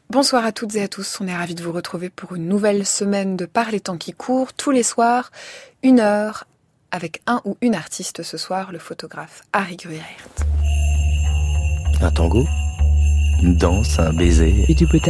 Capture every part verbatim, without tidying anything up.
Bonsoir à toutes et à tous, on est ravis de vous retrouver pour une nouvelle semaine de Par les temps qui courent, tous les soirs, une heure, avec un ou une artiste ce soir, le photographe Harry Gruyaert. Un tango, une danse, un baiser.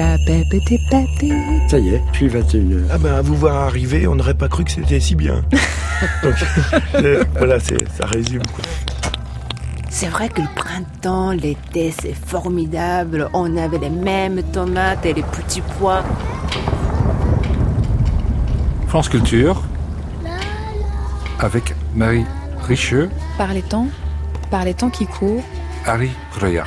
Ça y est, puis vingt et une heures. Ah ben, à vous voir arriver, on n'aurait pas cru que c'était si bien. Donc, euh, voilà, c'est, ça résume, quoi. C'est vrai que le printemps, l'été, c'est formidable. On avait les mêmes tomates et les petits pois. France Culture, avec Marie Richeux. Par les temps, par les temps qui courent. Harry Gruyaert.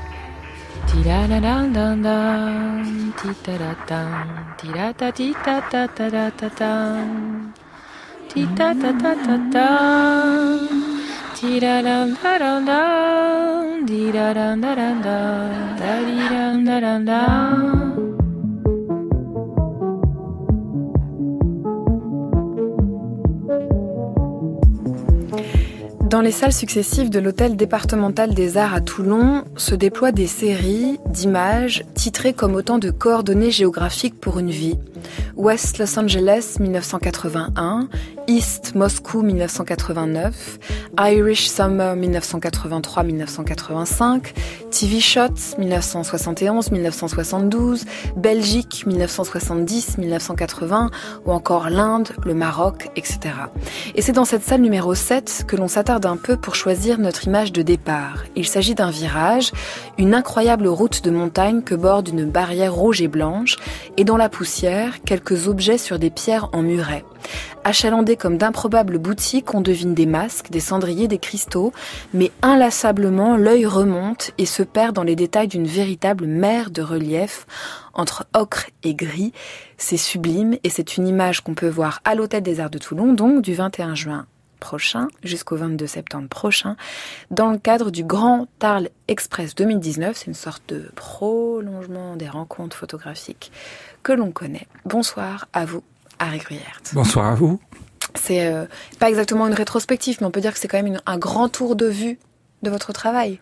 Dans les salles successives de l'hôtel départemental des arts à Toulon se déploient des séries d'images titrées comme autant de coordonnées géographiques pour une vie. West Los Angeles dix-neuf cent quatre-vingt-un, East Moscou dix-neuf cent quatre-vingt-neuf, Irish Summer dix-neuf cent quatre-vingt-trois dix-neuf cent quatre-vingt-cinq, T V Shots dix-neuf cent soixante et onze dix-neuf cent soixante-douze, Belgique dix-neuf cent soixante-dix dix-neuf cent quatre-vingts ou encore l'Inde, le Maroc, et cetera. Et c'est dans cette salle numéro sept que l'on s'attarde un peu pour choisir notre image de départ. Il s'agit d'un virage, une incroyable route de montagne que borde une barrière rouge et blanche et dans la poussière, quelques objets sur des pierres en muret. Achalandés comme d'improbables boutiques, on devine des masques, des cendriers, des cristaux, mais inlassablement, l'œil remonte et se perd dans les détails d'une véritable mer de relief entre ocre et gris. C'est sublime et c'est une image qu'on peut voir à l'Hôtel des Arts de Toulon, donc du vingt et un juin prochain jusqu'au vingt-deux septembre prochain, dans le cadre du Grand Arles Express deux mille dix-neuf. C'est une sorte de prolongement des rencontres photographiques que l'on connaît. Bonsoir à vous, Harry Gruyaert. Bonsoir à vous. C'est euh, pas exactement une rétrospective, mais on peut dire que c'est quand même une, un grand tour de vue de votre travail.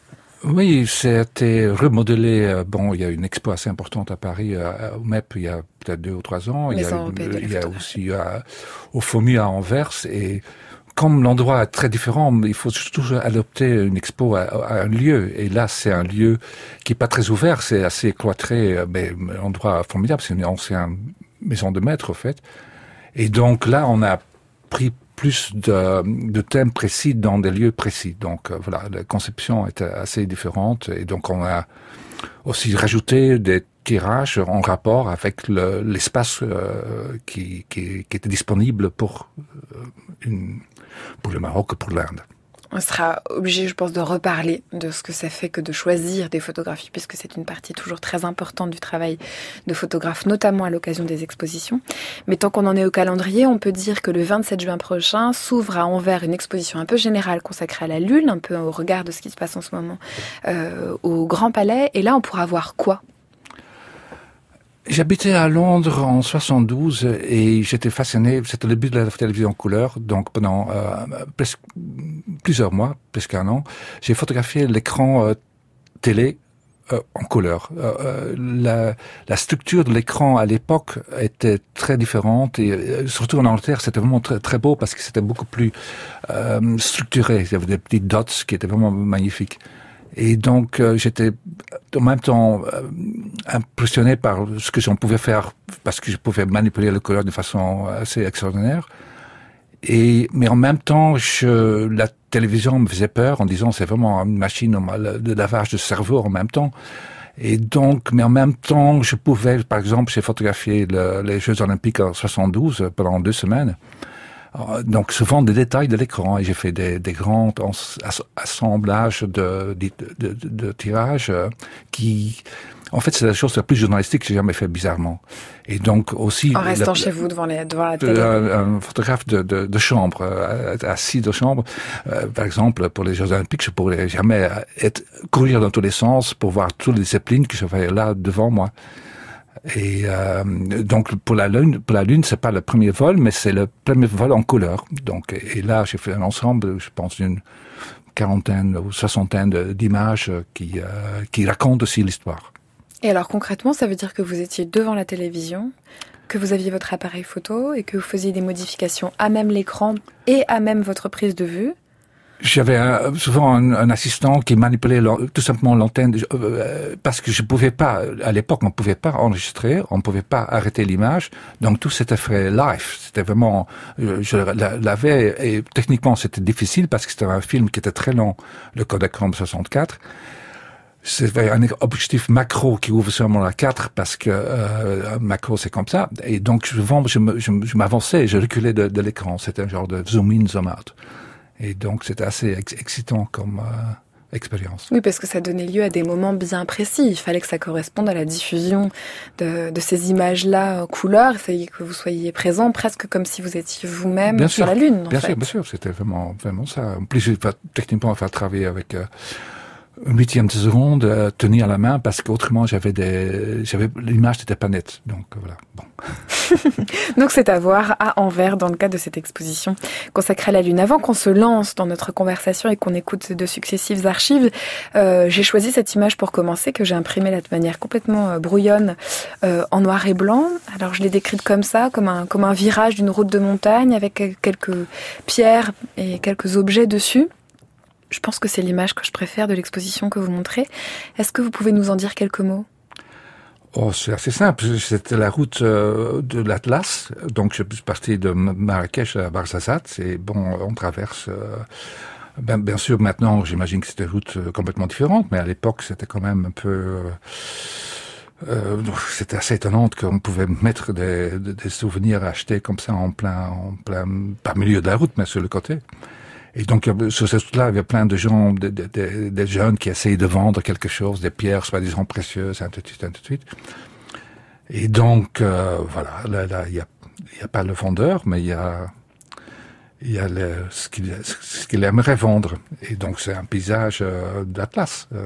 Oui, c'était remodelé. Bon, il y a une expo assez importante à Paris, au M E P, il y a peut-être deux ou trois ans. Il y a, il y a aussi à, au FOMU à Anvers. Et comme l'endroit est très différent, il faut toujours adopter une expo à, à un lieu. Et là, c'est un lieu qui est pas très ouvert, c'est assez cloîtré, mais un endroit formidable. C'est une ancienne maison de maître, en fait. Et donc là, on a pris plus de, de thèmes précis dans des lieux précis. Donc euh, voilà, la conception était assez différente et donc on a aussi rajouté des tirages en rapport avec le, l'espace euh, qui, qui, qui était disponible pour, euh, une, pour le Maroc et pour l'Inde. On sera obligé, je pense, de reparler de ce que ça fait que de choisir des photographies, puisque c'est une partie toujours très importante du travail de photographe, notamment à l'occasion des expositions. Mais tant qu'on en est au calendrier, on peut dire que le vingt-sept juin prochain s'ouvre à Anvers une exposition un peu générale consacrée à la Lune, un peu au regard de ce qui se passe en ce moment euh, au Grand Palais. Et là, on pourra voir quoi ? J'habitais à Londres en soixante-douze et j'étais fasciné, c'était le début de la télévision en couleur, donc pendant euh, presque, plusieurs mois, presque un an, j'ai photographié l'écran euh, télé euh, en couleur. Euh, la, la structure de l'écran à l'époque était très différente et euh, surtout en Angleterre, c'était vraiment très, très beau parce que c'était beaucoup plus euh, structuré. Il y avait des petits dots qui étaient vraiment magnifiques. Et donc, euh, j'étais en même temps euh, impressionné par ce que j'en pouvais faire, parce que je pouvais manipuler le couleur de façon assez extraordinaire. Et mais en même temps, je, la télévision me faisait peur en disant c'est vraiment une machine de lavage de cerveau en même temps. Et donc, mais en même temps, je pouvais, par exemple, j'ai photographié le, les Jeux Olympiques en soixante-douze pendant deux semaines. Donc souvent des détails de l'écran et j'ai fait des, des grands assemblages de, de, de, de, de tirages qui, en fait, c'est la chose la plus journalistique que j'ai jamais fait bizarrement. Et donc aussi en restant la, chez vous devant, les, devant la télé. Un, un photographe de, de, de chambre, assis de chambre, euh, par exemple pour les Jeux Olympiques, je pourrais jamais être courir dans tous les sens pour voir toutes les disciplines que je voyais là devant moi. Et euh, donc pour la lune, pour la lune, c'est pas le premier vol, mais c'est le premier vol en couleur. Donc et là, j'ai fait un ensemble, je pense d'une quarantaine ou soixantaine d'images qui euh, qui racontent aussi l'histoire. Et alors concrètement, ça veut dire que vous étiez devant la télévision, que vous aviez votre appareil photo et que vous faisiez des modifications à même l'écran et à même votre prise de vue. J'avais un, souvent un, un assistant qui manipulait tout simplement l'antenne euh, parce que je pouvais pas, à l'époque, on pouvait pas enregistrer, on pouvait pas arrêter l'image, donc tout s'était fait live. C'était vraiment, je l'avais et techniquement c'était difficile parce que c'était un film qui était très long, le Kodachrome soixante-quatre. C'était un objectif macro qui ouvre seulement la quatre parce que euh, macro c'est comme ça et donc souvent je, je, je m'avançais, je reculais de, de l'écran. C'était un genre de zoom in, zoom out. Et donc, c'était assez ex- excitant comme euh, expérience. Oui, parce que ça donnait lieu à des moments bien précis. Il fallait que ça corresponde à la diffusion de, de ces images-là en couleur. Il fallait que vous soyez présent presque comme si vous étiez vous-même bien sur sûr, la Lune. En bien fait. sûr, bien sûr. C'était vraiment, vraiment ça. En plus, techniquement, il fallait travailler avec euh, une huitième de seconde, euh, tenir la main, parce qu'autrement, j'avais des, j'avais, l'image n'était pas nette. Donc, euh, voilà. Bon. Donc c'est à voir à Anvers dans le cadre de cette exposition consacrée à la Lune. Avant qu'on se lance dans notre conversation et qu'on écoute de successives archives, euh, j'ai choisi cette image pour commencer que j'ai imprimée de manière complètement euh, brouillonne euh, en noir et blanc. Alors je l'ai décrite comme ça, comme un, comme un virage d'une route de montagne avec quelques pierres et quelques objets dessus. Je pense que c'est l'image que je préfère de l'exposition que vous montrez. Est-ce que vous pouvez nous en dire quelques mots ? Oh, c'est assez simple. C'était la route euh, de l'Atlas. Donc, je suis parti de Marrakech à Ouarzazate. Et bon, on traverse... Euh, ben, bien sûr, maintenant, j'imagine que c'était une route euh, complètement différente. Mais à l'époque, c'était quand même un peu... Euh, euh, c'était assez étonnant qu'on pouvait mettre des, des, des souvenirs achetés comme ça en plein, en plein... Pas au milieu de la route, mais sur le côté. Et donc, sur cette route-là, il y avait plein de gens, des de, de, de jeunes qui essayaient de vendre quelque chose, des pierres soi-disant précieuses, ainsi de suite, ainsi de suite. Et donc, euh, voilà, là, là, il y a, il y a pas le vendeur, mais il y a, il y a le, ce qu'il, ce qu'il aimerait vendre. Et donc, c'est un paysage euh, d'Atlas. Euh,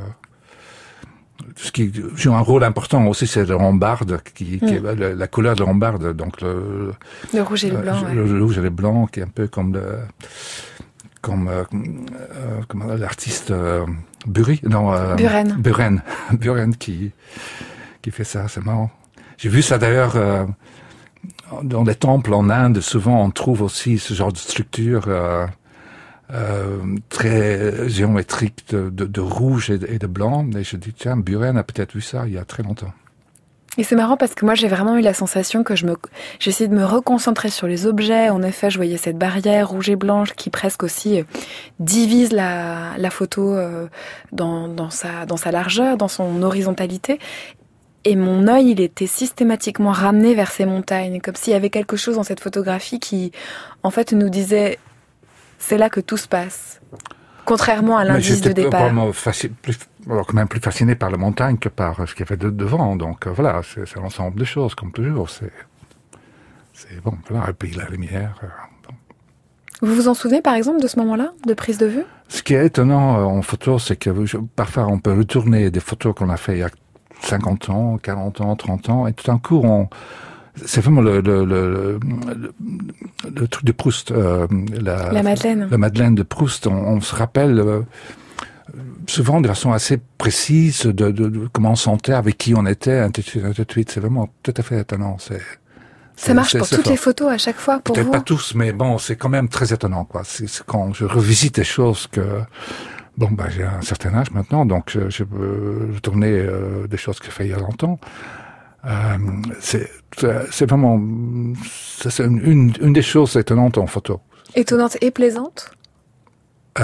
ce qui joue un rôle important aussi, c'est le rambarde, qui, qui mmh. est la, la couleur de rambarde, donc le, le rouge et le blanc, euh, ouais. le, le rouge et le blanc, qui est un peu comme le, comme, euh, euh, comme l'artiste euh, Bury, non, euh, Buren. Buren, Buren qui, qui fait ça, c'est marrant. J'ai vu ça d'ailleurs euh, dans les temples en Inde. Souvent, on trouve aussi ce genre de structure. Euh, Euh, très géométrique de, de, de rouge et de, et de blanc. Et je dis, tiens, Buren a peut-être vu ça il y a très longtemps. Et c'est marrant parce que moi, j'ai vraiment eu la sensation que je me, j'essayais de me reconcentrer sur les objets. En effet, je voyais cette barrière rouge et blanche qui presque aussi divise la, la photo dans, dans sa, dans sa largeur, dans son horizontalité. Et mon œil, il était systématiquement ramené vers ces montagnes, comme s'il y avait quelque chose dans cette photographie qui, en fait, nous disait c'est là que tout se passe. Contrairement à l'indice de départ. J'étais vraiment fasciné, plus, alors quand même plus fasciné par la montagne que par ce qu'il y avait de, devant. Donc euh, voilà, c'est, c'est l'ensemble des choses, comme toujours. C'est, c'est bon, voilà, et puis la lumière. Euh, bon. Vous vous en souvenez, par exemple, de ce moment-là, de prise de vue ? Ce qui est étonnant euh, en photo, c'est que je, parfois on peut retourner des photos qu'on a fait il y a cinquante ans, quarante ans, trente ans, et tout d'un coup, on... C'est vraiment le, le, le, le, le truc de Proust. Euh, la, la Madeleine. La Madeleine de Proust. On, on se rappelle euh, souvent de façon assez précise de, de, de comment on sentait, avec qui on était, ainsi de suite. C'est vraiment tout à fait étonnant. C'est, Ça marche c'est, pour c'est toutes fort. Les photos à chaque fois, pour Peut-être vous? Peut-être pas tous, mais bon, c'est quand même très étonnant, quoi. C'est, c'est quand je revisite des choses que... Bon, bah, j'ai un certain âge maintenant, donc je, je peux retourner euh, des choses que j'ai fait il y a longtemps. Euh, c'est, c'est vraiment, c'est une, une, une des choses étonnantes en photo. Étonnante et plaisante? Euh,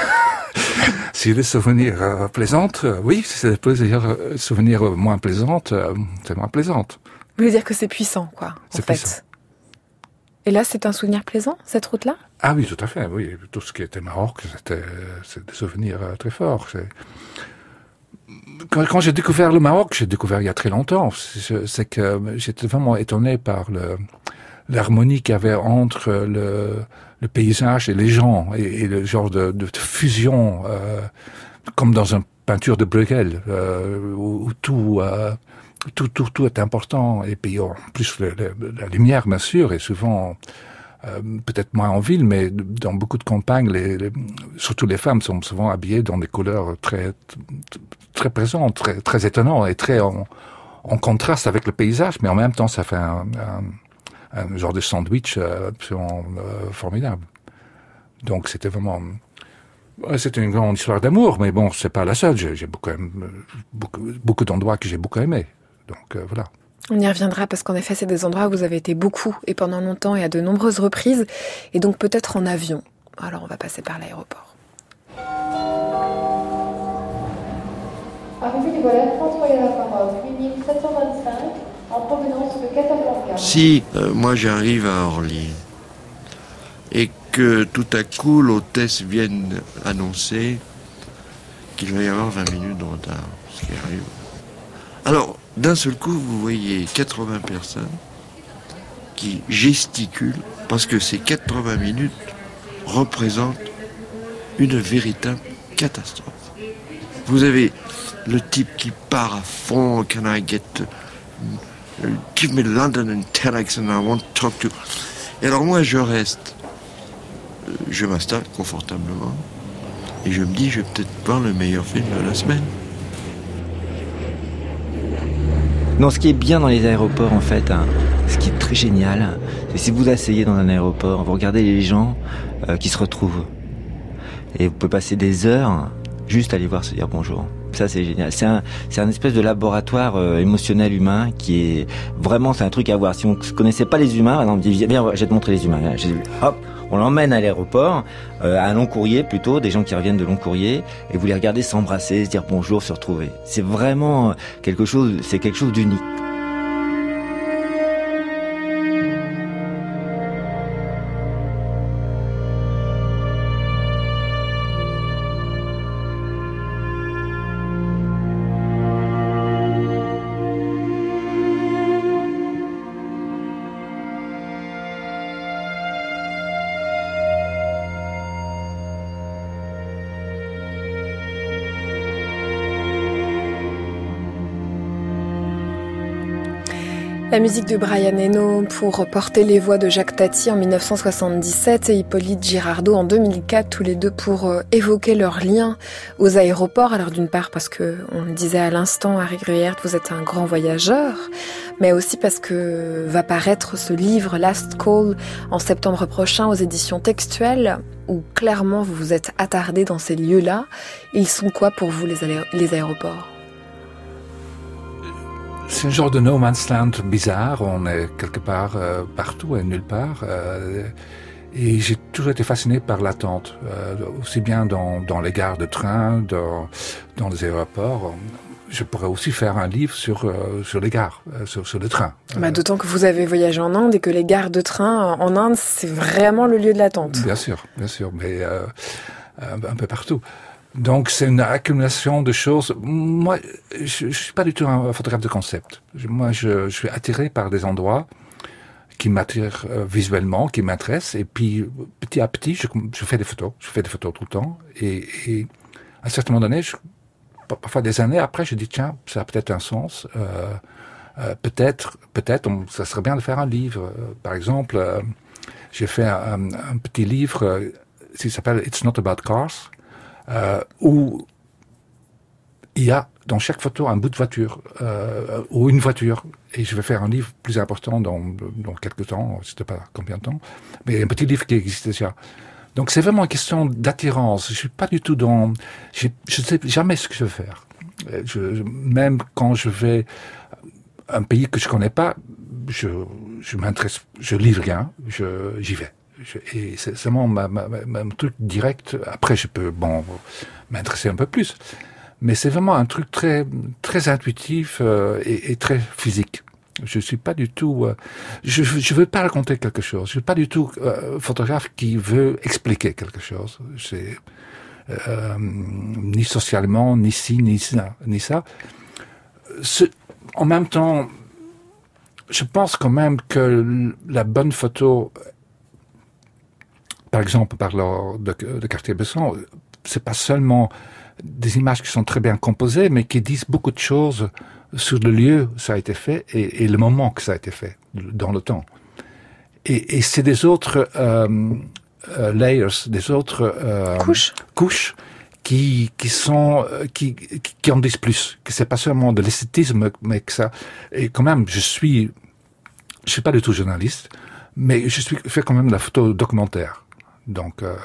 si les souvenirs euh, plaisantes, euh, oui, si c'est des plaisirs, euh, souvenirs moins plaisantes, euh, c'est moins plaisante. Vous voulez dire que c'est puissant, quoi, c'est en fait. Puissant. Et là, c'est un souvenir plaisant, cette route-là? Ah oui, tout à fait, oui. Tout ce qui était Maroc, c'était, c'est des souvenirs euh, très forts. C'est... Quand, quand j'ai découvert le Maroc, j'ai découvert il y a très longtemps, c'est, c'est que j'étais vraiment étonné par le, l'harmonie qu'il y avait entre le, le paysage et les gens, et, et le genre de, de, de fusion, euh, comme dans une peinture de Bruegel, euh, où, où tout, euh, tout, tout, tout est important, et puis en plus le, le, la lumière, bien sûr, est souvent Euh, peut-être moins en ville, mais dans beaucoup de campagnes, les, les, surtout les femmes sont souvent habillées dans des couleurs très très présentes, très très étonnantes et très en, en contraste avec le paysage, mais en même temps, ça fait un, un, un genre de sandwich euh, absolument euh, formidable. Donc, c'était vraiment, ouais, c'était une grande histoire d'amour, mais bon, c'est pas la seule. J'ai, j'ai beaucoup, beaucoup, beaucoup d'endroits que j'ai beaucoup aimés. Donc euh, voilà. On y reviendra parce qu'en effet, c'est des endroits où vous avez été beaucoup et pendant longtemps et à de nombreuses reprises, et donc peut-être en avion. Alors on va passer par l'aéroport. Arrivée du vol Air France Royal Maroc huit mille sept cent vingt-cinq en provenance de Casablanca. Si euh, moi j'arrive à Orly et que tout à coup l'hôtesse vienne annoncer qu'il va y avoir vingt minutes de retard, ce qui arrive. Alors, d'un seul coup, vous voyez quatre-vingts personnes qui gesticulent parce que ces quatre-vingts minutes représentent une véritable catastrophe. Vous avez le type qui part à fond, can I get, uh, give me London and telex and I want to talk to... Et alors moi, je reste, je m'installe confortablement et je me dis, je vais peut-être voir le meilleur film de la semaine. Non, ce qui est bien dans les aéroports, en fait, hein, ce qui est très génial, c'est si vous asseyez dans un aéroport, vous regardez les gens euh, qui se retrouvent. Et vous pouvez passer des heures juste à aller voir se dire bonjour. Ça, c'est génial. C'est un, c'est un espèce de laboratoire euh, émotionnel humain qui est vraiment, c'est un truc à voir. Si on ne connaissait pas les humains, on dit, viens, je vais te montrer les humains. Viens, j'ai, hop, on l'emmène à l'aéroport, euh, à un long courrier plutôt, des gens qui reviennent de long courrier, et vous les regardez s'embrasser, se dire bonjour, se retrouver. C'est vraiment quelque chose, c'est quelque chose d'unique. La musique de Brian Eno pour porter les voix de Jacques Tati en dix-neuf cent soixante-dix-sept et Hippolyte Girardot en deux mille quatre, tous les deux pour évoquer leur lien aux aéroports. Alors d'une part parce que, on le disait à l'instant, Harry Gruyaert, vous êtes un grand voyageur, mais aussi parce que va paraître ce livre Last Call en septembre prochain aux éditions Textuelles, où clairement vous vous êtes attardé dans ces lieux-là. Ils sont quoi pour vous les, aé- les aéroports ? C'est un genre de no man's land bizarre. On est quelque part euh, partout et nulle part. Euh, et j'ai toujours été fasciné par l'attente, euh, aussi bien dans, dans les gares de train, dans, dans les aéroports. Je pourrais aussi faire un livre sur euh, sur les gares, euh, sur, sur le train. Bah, d'autant que vous avez voyagé en Inde et que les gares de train en Inde, c'est vraiment le lieu de l'attente. Bien sûr, bien sûr, mais euh, un peu partout. Donc c'est une accumulation de choses. Moi, je, je suis pas du tout un photographe de concept. Je, moi, je, je suis attiré par des endroits qui m'attirent euh, visuellement, qui m'intéressent, et puis petit à petit, je, je fais des photos. Je fais des photos tout le temps, et, et à un certain moment donné, je, parfois des années après, je dis tiens, ça a peut-être un sens. Euh, euh, peut-être, peut-être, on, ça serait bien de faire un livre. Euh, par exemple, euh, j'ai fait un, un petit livre euh, qui s'appelle It's Not About Cars. Euh, où il y a dans chaque photo un bout de voiture euh, ou une voiture, et je vais faire un livre plus important dans, dans quelques temps, je ne sais pas combien de temps, mais un petit livre qui existe déjà. Donc c'est vraiment une question d'attirance. Je suis pas du tout dans, je ne sais jamais ce que je veux faire. Je, même quand je vais à un pays que je connais pas, je, je m'intéresse, je lis rien, je, j'y vais. Je, et c'est vraiment ma, ma, ma, ma truc direct. Après, je peux, bon, m'intéresser un peu plus. Mais c'est vraiment un truc très, très intuitif euh, et, et très physique. Je suis pas du tout, euh, je, je veux pas raconter quelque chose. Je suis pas du tout euh, photographe qui veut expliquer quelque chose. C'est, euh, ni socialement, ni ci, ni ça, ni ça. Ce, en même temps, je pense quand même que la bonne photo, par exemple, par le de, de Cartier-Bresson, c'est pas seulement des images qui sont très bien composées, mais qui disent beaucoup de choses sur le lieu où ça a été fait et, et le moment que ça a été fait, dans le temps. Et, et c'est des autres euh, euh, layers, des autres euh, couches, couches qui qui sont qui qui en disent plus. Que c'est pas seulement de l'esthétisme, mais que ça. Et quand même, je suis, je suis pas du tout journaliste, mais je suis fais quand même de la photo documentaire. Donc. Euh,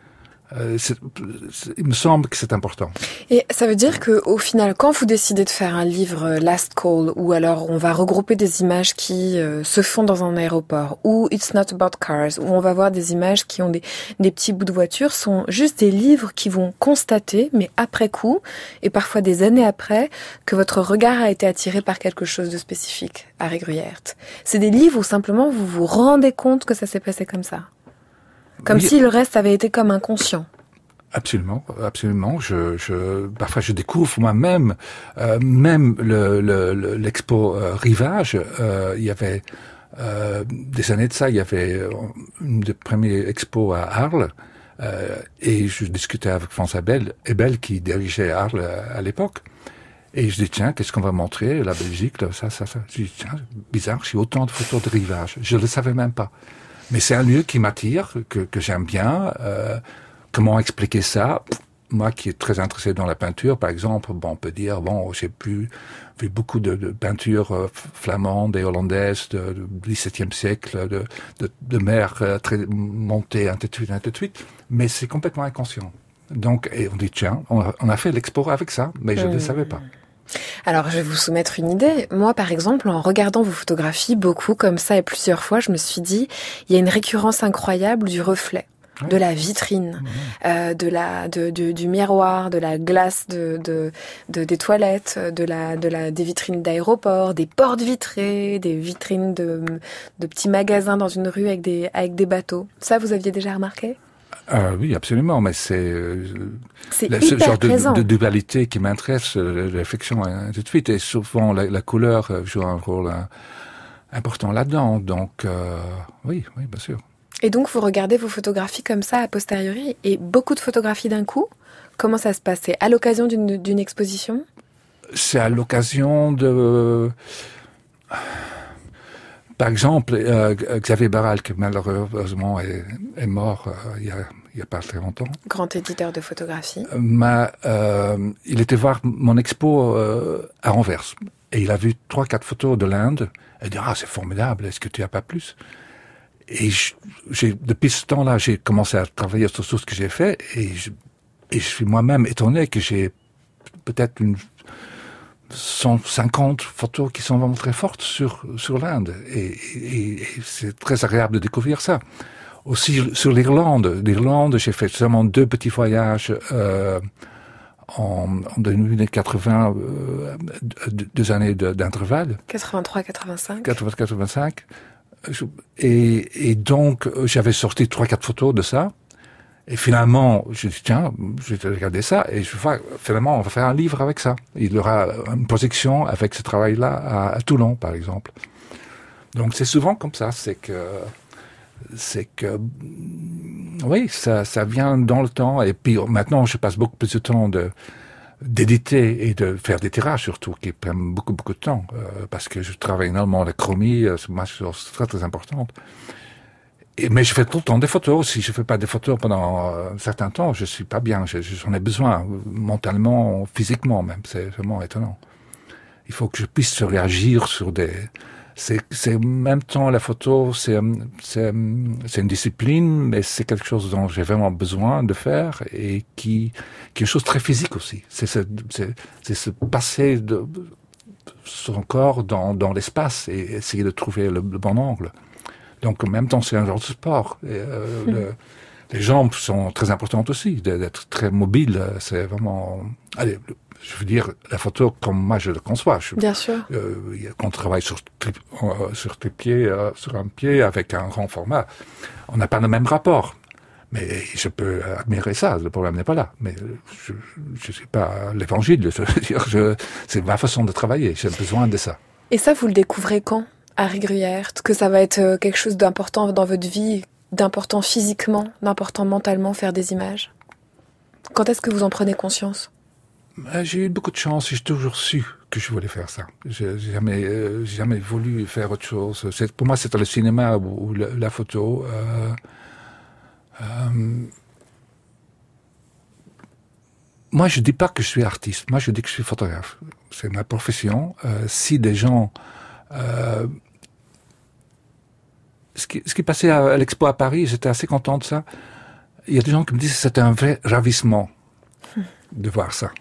Euh, c'est, c'est, il me semble que c'est important. Et ça veut dire que, au final, quand vous décidez de faire un livre Last Call, ou alors on va regrouper des images qui euh, se font dans un aéroport, ou It's Not About Cars, où on va voir des images qui ont des, des petits bouts de voiture, sont juste des livres qui vont constater, mais après coup, et parfois des années après, que votre regard a été attiré par quelque chose de spécifique, Harry Gruyaert. C'est des livres où simplement vous vous rendez compte que ça s'est passé comme ça. Comme oui. Si le reste avait été comme inconscient. Absolument, absolument. Je, je, parfois, je découvre moi-même, euh, même le, le, le, l'expo euh, Rivage. Euh, il y avait euh, des années de ça, il y avait une des premières expos à Arles, euh, et je discutais avec François Ebel, Ebel qui dirigeait Arles à, à l'époque. Et je dis tiens, qu'est-ce qu'on va montrer la Belgique, là, ça, ça, ça. Je dis tiens, bizarre, j'ai autant de photos de Rivage. Je le savais même pas. Mais c'est un lieu qui m'attire, que, que j'aime bien. Euh, comment expliquer ça? Moi qui est très intéressé dans la peinture, par exemple, bon, on peut dire, bon, j'ai pu, vu beaucoup de, de peintures euh, flamandes et hollandaises du dix-septième siècle, de, de, de mer euh, très montée, ainsi de suite, ainsi de suite. Mais c'est complètement inconscient. Donc, et on dit, tiens, on a, on a fait l'expo avec ça, mais je ne mmh. le savais pas. Alors, je vais vous soumettre une idée. Moi, par exemple, en regardant vos photographies, beaucoup comme ça et plusieurs fois, je me suis dit, il y a une récurrence incroyable du reflet, ouais. de la vitrine, mmh. euh, de la, de, de, du miroir, de la glace de, de, de des toilettes, de la, de la, des vitrines d'aéroports, des portes vitrées, des vitrines de, de petits magasins dans une rue avec des, avec des bateaux. Ça, vous aviez déjà remarqué? Euh, oui, absolument, mais c'est, euh, c'est le, ce genre présent. de, de dualité qui m'intéresse, la réflexion et ainsi de suite. Et souvent, la, la couleur joue un rôle hein, important là-dedans. Donc, euh, oui, oui, bien sûr. Et donc, vous regardez vos photographies comme ça, a posteriori, et beaucoup de photographies d'un coup. Comment ça se passe? C'est à l'occasion d'une, d'une exposition? C'est à l'occasion de... Par exemple, euh, Xavier Barral, qui malheureusement est, est mort euh, il y a il y a pas très longtemps. Grand éditeur de photographie. Euh, m'a, euh, il était voir mon expo euh, à Anvers et il a vu trois quatre photos de l'Inde. Et il dit ah c'est formidable, est-ce que tu as pas plus? Et je, j'ai depuis ce temps-là j'ai commencé à travailler sur tout ce que j'ai fait et je, et je suis moi-même étonné que j'ai peut-être une cent cinquante photos qui sont vraiment très fortes sur sur l'Inde et, et, et c'est très agréable de découvrir ça. Aussi sur l'Irlande, l'Irlande, j'ai fait seulement deux petits voyages euh, en, en deux mille quatre-vingts, euh, deux années de, d'intervalle. quatre-vingt-trois quatre-vingt-cinq. quatre-vingt-trois quatre-vingt-cinq. Et, et donc j'avais sorti trois quatre photos de ça. Et finalement, je dis tiens, je vais regarder ça et je vais finalement on va faire un livre avec ça. Il y aura une projection avec ce travail-là à, à Toulon, par exemple. Donc c'est souvent comme ça, c'est que c'est que oui, ça ça vient dans le temps et puis maintenant je passe beaucoup plus de temps de d'éditer et de faire des tirages surtout qui prennent beaucoup beaucoup de temps euh, parce que je travaille énormément la chromie, c'est une chose très très importante. Et, mais je fais tout le temps des photos. Si je fais pas des photos pendant un certain temps, je suis pas bien. Je, j'en ai besoin, mentalement, physiquement même. C'est vraiment étonnant. Il faut que je puisse réagir sur des... C'est, c'est en même temps, la photo, c'est, c'est, c'est une discipline, mais c'est quelque chose dont j'ai vraiment besoin de faire et qui, qui est une chose très physique aussi. C'est, c'est, c'est, c'est se passer de son corps dans, dans l'espace et essayer de trouver le, le bon angle. Donc, en même temps, c'est un genre de sport. Et, euh, mmh. le, les jambes sont très importantes aussi, d'être très mobile. C'est vraiment... Allez, je veux dire, la photo comme moi je le conçois. Je, Bien sûr. Euh, quand on travaille sur, euh, sur tes pieds, euh, sur un pied avec un grand format, on n'a pas le même rapport. Mais je peux admirer ça, le problème n'est pas là. Mais je ne suis pas l'évangile, je veux dire, je, c'est ma façon de travailler, j'ai besoin de ça. Et ça, vous le découvrez quand, Harry Gruyaert? Que ça va être quelque chose d'important dans votre vie, d'important physiquement, d'important mentalement, faire des images? Quand est-ce que vous en prenez conscience? J'ai eu beaucoup de chance, j'ai toujours su que je voulais faire ça. Je j'ai jamais, euh, j'ai jamais voulu faire autre chose. C'est, pour moi, c'était le cinéma ou, ou la, la photo. Euh, euh, moi, je dis pas que je suis artiste. Moi, je dis que je suis photographe. C'est ma profession. Euh, si des gens... Euh, ce, qui, ce qui passait à, à l'Expo à Paris, j'étais assez content de ça. Il y a des gens qui me disent que c'était un vrai ravissement de voir ça.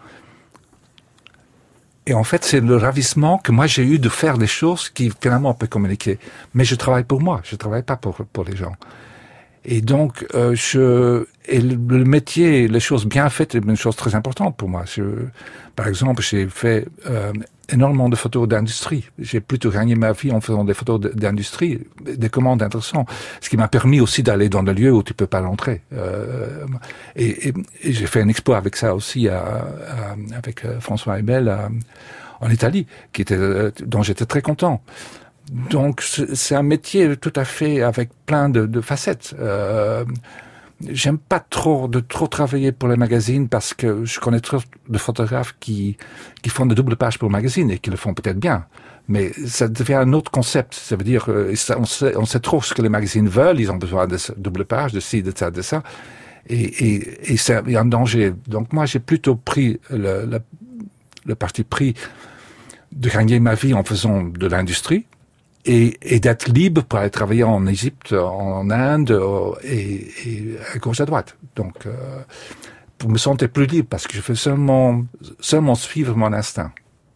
Et en fait, c'est le ravissement que moi j'ai eu de faire des choses qui finalement on peut communiquer. Mais je travaille pour moi, je travaille pas pour pour les gens. Et donc, euh, je et le, le métier, les choses bien faites, c'est une chose très importante pour moi. Je, par exemple, j'ai fait euh, énormément de photos d'industrie. J'ai plutôt gagné ma vie en faisant des photos d'industrie, des commandes intéressantes, ce qui m'a permis aussi d'aller dans des lieux où tu peux pas l'entrer. Euh, et, et, et j'ai fait une expo avec ça aussi, à, à, avec François Hebel à, en Italie, qui était, dont j'étais très content. Donc c'est un métier tout à fait avec plein de, de facettes. Euh, J'aime pas trop de trop travailler pour les magazines parce que je connais trop de photographes qui qui font de doubles pages pour le magazine et qui le font peut-être bien. Mais ça devient un autre concept. Ça veut dire euh, ça, on sait on sait trop ce que les magazines veulent. Ils ont besoin de double page, de ci, de ça, de ça. Et et et c'est il y a un danger. Donc moi j'ai plutôt pris le le, le parti pris de gagner ma vie en faisant de l'industrie. Et, et d'être libre pour aller travailler en Égypte, en Inde, et, et à gauche à droite. Donc, euh, pour me sentir plus libre, parce que je fais seulement, seulement suivre mon instinct.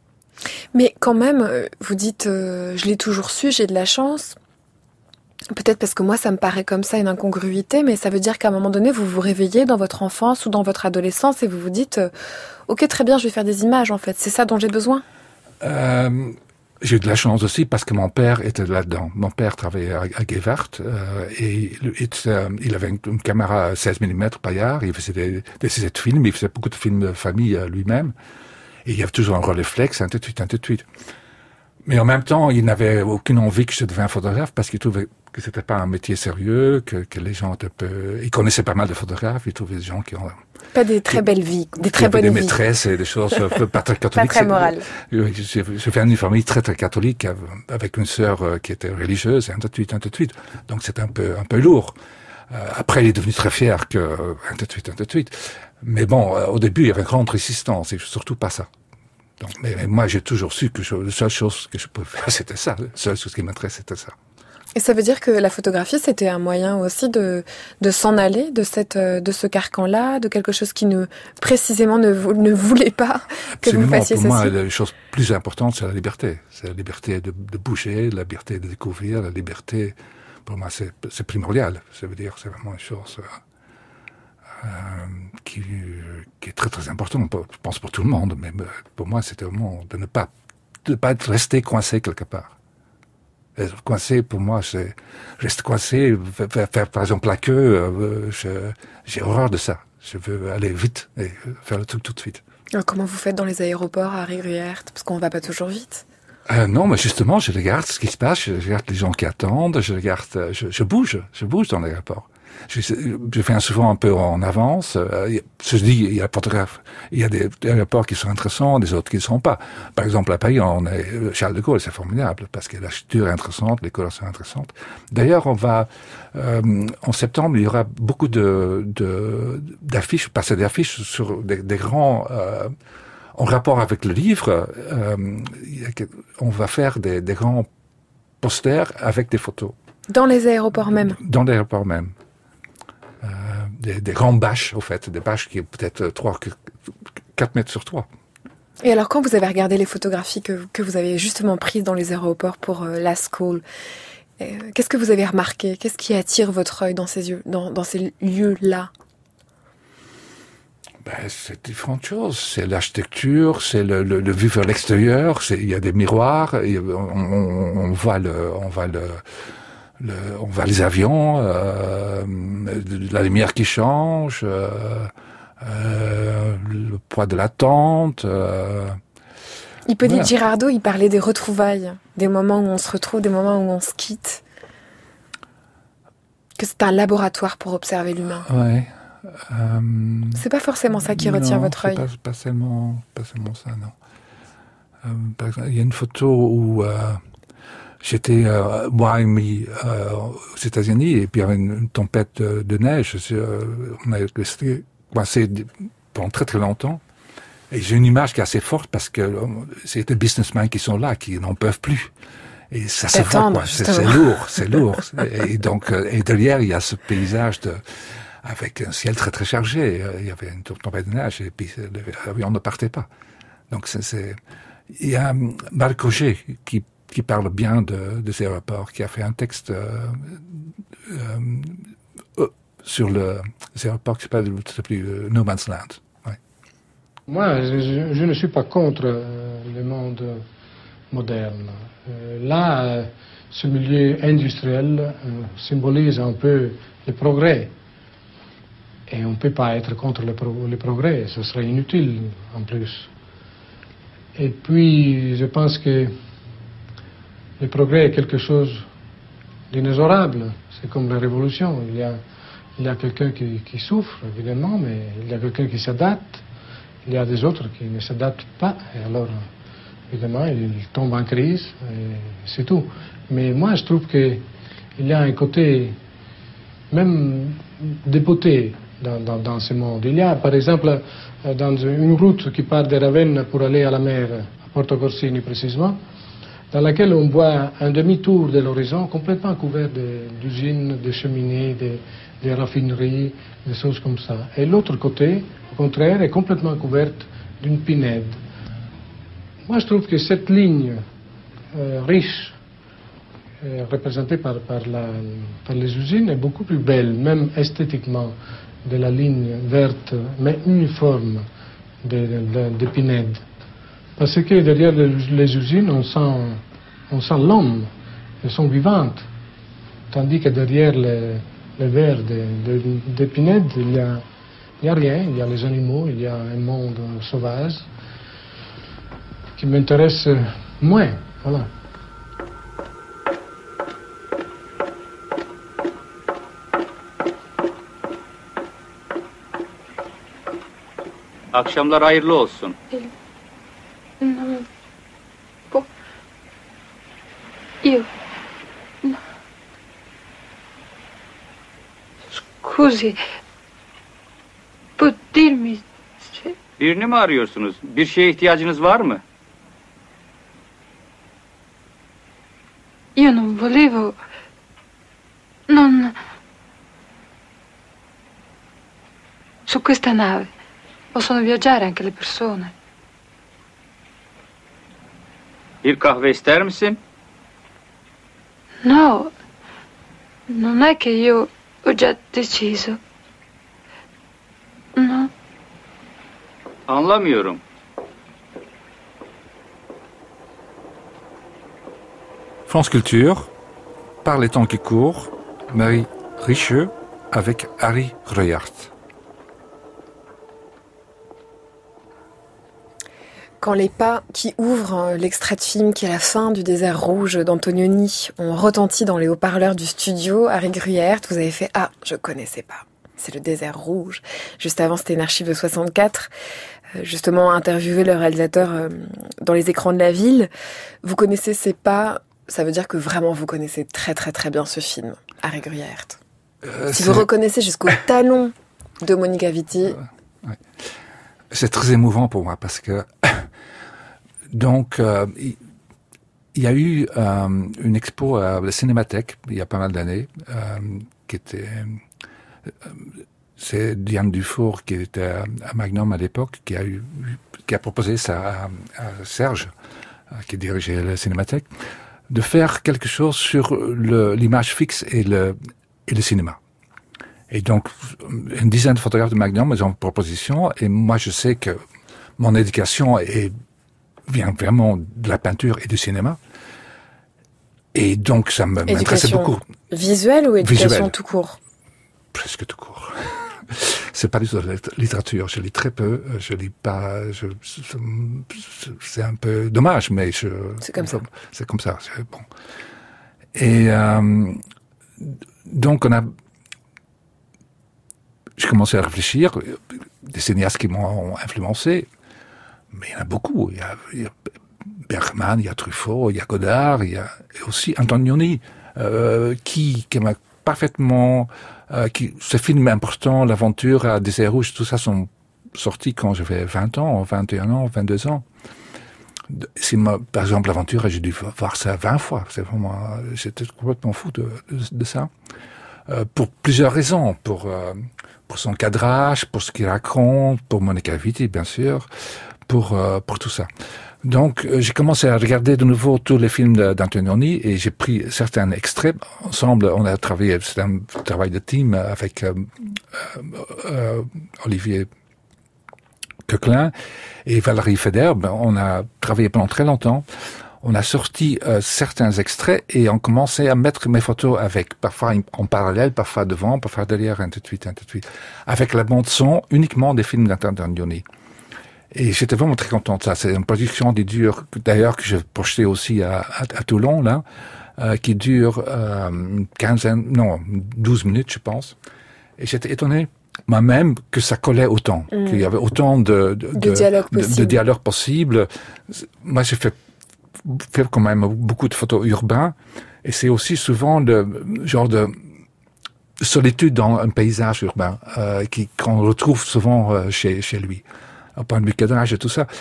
Mais quand même, vous dites, euh, je l'ai toujours su, j'ai de la chance. Peut-être parce que moi, ça me paraît comme ça une incongruité, mais ça veut dire qu'à un moment donné, vous vous réveillez dans votre enfance ou dans votre adolescence et vous vous dites, euh, ok, très bien, je vais faire des images, en fait. C'est ça dont j'ai besoin. Euh... J'ai eu de la chance aussi parce que mon père était là-dedans. Mon père travaillait à, à Gevart euh, et il, euh, il avait une, une caméra seize millimètres Payard. Il faisait des, des essais de films, il faisait beaucoup de films de famille euh, lui-même. Et il y avait toujours un Rolleiflex, un tout de suite, un tout de suite. Mais en même temps, il n'avait aucune envie que je devienne photographe parce qu'il trouvait que c'était pas un métier sérieux, que, que les gens étaient peu... Il connaissait pas mal de photographes, il trouvait des gens qui ont... Pas des très belles vies, des très bonnes vies. Des maîtresses et des choses pas très catholiques. Pas très morales. Je, je, je viens d'une famille très très catholique avec une sœur qui était religieuse et un tout de suite, un tout de suite. Donc c'était un peu un peu lourd. Euh, après, il est devenu très fier que un tout de suite, un tout de suite. Mais bon, euh, au début, il y avait une grande résistance et surtout pas ça. Donc, mais, mais moi, j'ai toujours su que je, la seule chose que je pouvais faire, c'était ça. La seule chose qui m'intéressait, c'était ça. Et ça veut dire que la photographie, c'était un moyen aussi de, de s'en aller de cette, de ce carcan-là, de quelque chose qui ne, précisément ne, ne voulait pas que Absolument. vous fassiez Pour ceci. moi, la chose plus importante, c'est la liberté. C'est la liberté de, de bouger, la liberté de découvrir, la liberté, pour moi, c'est, c'est primordial. Ça veut dire, c'est vraiment une chose, euh, qui, qui est très très importante. Je pense pour tout le monde, mais pour moi, c'était vraiment de ne pas, de ne pas être resté coincé quelque part. Être coincé, pour moi, c'est rester coincé, faire, faire par exemple la queue, euh, je, j'ai horreur de ça. Je veux aller vite et faire le truc tout de suite. Alors, comment vous faites dans les aéroports à Rivière? Parce qu'on va pas toujours vite. Euh, non, mais justement, je regarde ce qui se passe, je regarde les gens qui attendent, je regarde, je, je bouge, je bouge dans l'aéroport. Je, je viens souvent un peu en avance. Euh, je dis, il y a photographes, il y a des aéroports qui sont intéressants, des autres qui ne sont pas. Par exemple, à Paris, on est Charles de Gaulle, c'est formidable parce que l'architecture est intéressante, les couleurs sont intéressantes. D'ailleurs, on va euh, en septembre, il y aura beaucoup de, de d'affiches, passer d'affiches sur des, des grands. Euh, en rapport avec le livre, euh, on va faire des, des grands posters avec des photos. Dans les aéroports même. Dans les aéroports même. Euh, des, des grandes bâches, au fait, des bâches qui est peut-être trois, quatre mètres sur trois. Et alors, quand vous avez regardé les photographies que, que vous avez justement prises dans les aéroports pour euh, la school, euh, qu'est-ce que vous avez remarqué? Qu'est-ce qui attire votre œil dans ces yeux, dans, dans ces lieux-là? Ben, c'est différentes choses. C'est l'architecture, c'est le, le, le vue vers l'extérieur. C'est, il y a des miroirs. Et on, on, on voit le, on voit le. Le, on voit les avions, euh, la lumière qui change, euh, euh, le poids de la tente. Euh, Hippolyte voilà. Girardot, il parlait des retrouvailles, des moments où on se retrouve, des moments où on se quitte. Que c'est un laboratoire pour observer l'humain. Ouais. Euh, c'est pas forcément ça qui retient non, votre œil. C'est pas, pas seulement, pas seulement ça, non. Euh, par exemple, il y a une photo où euh, j'étais euh, mois et demi euh, aux États-Unis et puis il y avait une, une tempête de, de neige. Euh, on a resté coincé pendant très très longtemps. Et j'ai une image qui est assez forte parce que euh, c'est des businessmen qui sont là, qui n'en peuvent plus. Et ça se voit, quoi. C'est, c'est lourd, c'est lourd. Et donc, et derrière, il y a ce paysage de, avec un ciel très très chargé. Il y avait une tempête de neige et puis l'avion ne partait pas. Donc c'est, c'est... il y a Marc Roger qui qui parle bien de, de ces aéroports, qui a fait un texte euh, euh, sur le, les aéroports qui s'appelle euh, No Man's Land. Ouais. Moi, je, je ne suis pas contre euh, le monde moderne. Euh, là, euh, ce milieu industriel euh, symbolise un peu le progrès. Et on ne peut pas être contre le, pro- le progrès, ce serait inutile en plus. Et puis, je pense que le progrès est quelque chose d'inexorable. C'est comme la révolution. Il y a, il y a quelqu'un qui, qui souffre, évidemment, mais il y a quelqu'un qui s'adapte. Il y a des autres qui ne s'adaptent pas. Et alors, évidemment, ils tombent en crise. Et c'est tout. Mais moi, je trouve qu'il y a un côté même de beauté dans, dans, dans ce monde. Il y a, par exemple, dans une route qui part de Ravenne pour aller à la mer, à Porto Corsini précisément, dans laquelle on voit un demi-tour de l'horizon complètement couvert de, d'usines, de cheminées, de, de raffineries, des choses comme ça. Et l'autre côté, au contraire, est complètement couverte d'une pinède. Moi, je trouve que cette ligne euh, riche, euh, représentée par, par, la, par les usines, est beaucoup plus belle, même esthétiquement, de la ligne verte, mais uniforme de, de, de pinède. Parce que derrière les, les usines, on sent, on sent l'homme, elles sont vivantes. Tandis que derrière les, les verts de, de, de pinède, il n'y a, il y a rien, il y a les animaux, il y a un monde sauvage qui m'intéresse moins. Voilà. Akşamlar hayırlı olsun. No. Po... Io... No. Scusi. Può dirmi se... Birini mi arıyorsunuz? Bir şeye ihtiyacınız var mı? Io non volevo... Non... Su questa nave possono viaggiare anche le persone. Bir kahve ister misin? No, non è che io ho già deciso. No. Anlamıyorum. France Culture, par les temps qui courent, Marie Richeux avec Harry Reuyaert. Quand les pas qui ouvrent l'extrait de film qui est la fin du désert rouge d'Antonioni ont retenti dans les haut-parleurs du studio, Harry Reuyaert, vous avez fait « Ah, je connaissais pas ». C'est le désert rouge. Juste avant, c'était une archive de soixante-quatre. Euh, justement, interviewer le réalisateur euh, dans les écrans de la ville. Vous connaissez ces pas, ça veut dire que vraiment vous connaissez très très très bien ce film, Harry Reuyaert. Euh, si c'est... vous reconnaissez jusqu'au talon de Monica Vitti... Euh, ouais. C'est très émouvant pour moi parce que donc euh, il y a eu euh, une expo à la Cinémathèque il y a pas mal d'années euh, qui était euh, c'est Diane Dufour qui était à Magnum à l'époque qui a eu qui a proposé ça à, à Serge euh, qui dirigeait la Cinémathèque de faire quelque chose sur le, l'image fixe et le et le cinéma. Et donc, une dizaine de photographes de Magnum, ils ont une proposition, et moi je sais que mon éducation est, vient vraiment de la peinture et du cinéma. Et donc, ça m'intéressait beaucoup. Visuelle ou éducation Visuelle. Tout court? Presque tout court. C'est pas du tout de la littérature, je lis très peu, je lis pas, je, c'est un peu dommage, mais je... C'est comme ça. C'est comme ça, c'est bon. Et euh, donc, on a... J'ai commencé à réfléchir, des cinéastes qui m'ont influencé, mais il y en a beaucoup. Il y a, il y a Bergman, il y a Truffaut, il y a Godard, il y a et aussi Antonioni, euh, qui, qui m'a parfaitement, euh, qui, ce film important, l'aventure à Désert Rouge, tout ça sont sortis quand j'avais vingt ans, vingt et un ans, vingt-deux ans. C'est ma, par exemple, l'aventure, j'ai dû voir ça vingt fois. C'est vraiment, j'étais complètement fou de, de, de ça. Euh, pour plusieurs raisons. Pour, euh, pour son cadrage, pour ce qu'il raconte, pour Monica Vitti, bien sûr, pour, euh, pour tout ça. Donc, euh, j'ai commencé à regarder de nouveau tous les films d'Antonioni et j'ai pris certains extraits. Ensemble, on a travaillé, c'est un travail de team avec euh, euh, Olivier Coquelin et Valérie Feder. Ben, on a travaillé pendant très longtemps. On a sorti euh, certains extraits et on commençait à mettre mes photos avec, parfois en parallèle, parfois devant, parfois derrière, ainsi de suite, ainsi de suite, avec la bande son uniquement des films d'Antonioni. Et j'étais vraiment très content de ça. C'est une production qui dure, d'ailleurs, que j'ai projeté aussi à, à, à Toulon, là, euh, qui dure euh, une quinzaine, non, douze minutes, je pense. Et j'étais étonné moi-même que ça collait autant, mmh. qu'il y avait autant de, de, de, de dialogues possibles. De, de dialogues possibles. Moi, j'ai fait, fait quand même beaucoup de photos urbains, et c'est aussi souvent le genre de solitude dans un paysage urbain euh, qui qu'on retrouve souvent euh, chez chez lui. Au point de vue cadrage et tout ça.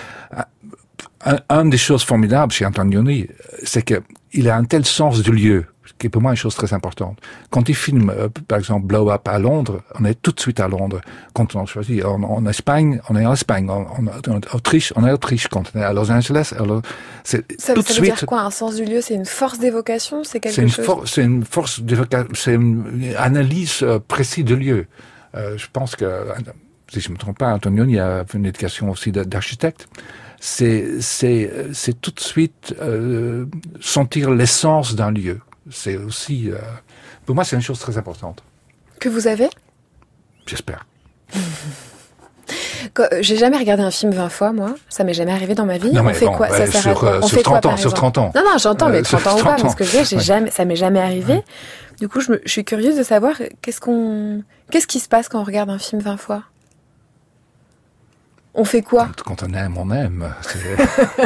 Un, un des choses formidables chez Antonioni, c'est que il a un tel sens du lieu, qui est pour moi une chose très importante. Quand il filme, euh, par exemple, Blow Up à Londres, on est tout de suite à Londres. Quand on choisit en, en Espagne, on est en Espagne. En, en, en Autriche, on est en Autriche. Quand on est à Los Angeles, alors c'est ça, tout ça de veut suite. dire quoi, un sens du lieu? C'est une force d'évocation? C'est quelque c'est une chose? For, c'est une force d'évocation, c'est une analyse euh, précise du lieu. Euh, je pense que, si je me trompe pas, Antonioni a une éducation aussi d'architecte. C'est, c'est, c'est tout de suite euh, sentir l'essence d'un lieu. C'est aussi, euh, pour moi, c'est une chose très importante. Que vous avez? J'espère. J'ai jamais regardé un film vingt fois, moi. Ça m'est jamais arrivé dans ma vie. Non, on fait bon, quoi? bah, Ça sert sur, à quoi? On sur fait trente quoi, ans, sur trente ans. Non, non, j'entends, mais Euh, trente ans ou pas, parce que je veux dire, j'ai ouais. jamais, ça m'est jamais arrivé. Ouais. Du coup, je, me, je suis curieuse de savoir qu'est-ce qu'on, qu'est-ce qui se passe quand on regarde un film vingt fois? On fait quoi? Quand, quand on aime, on aime. C'est,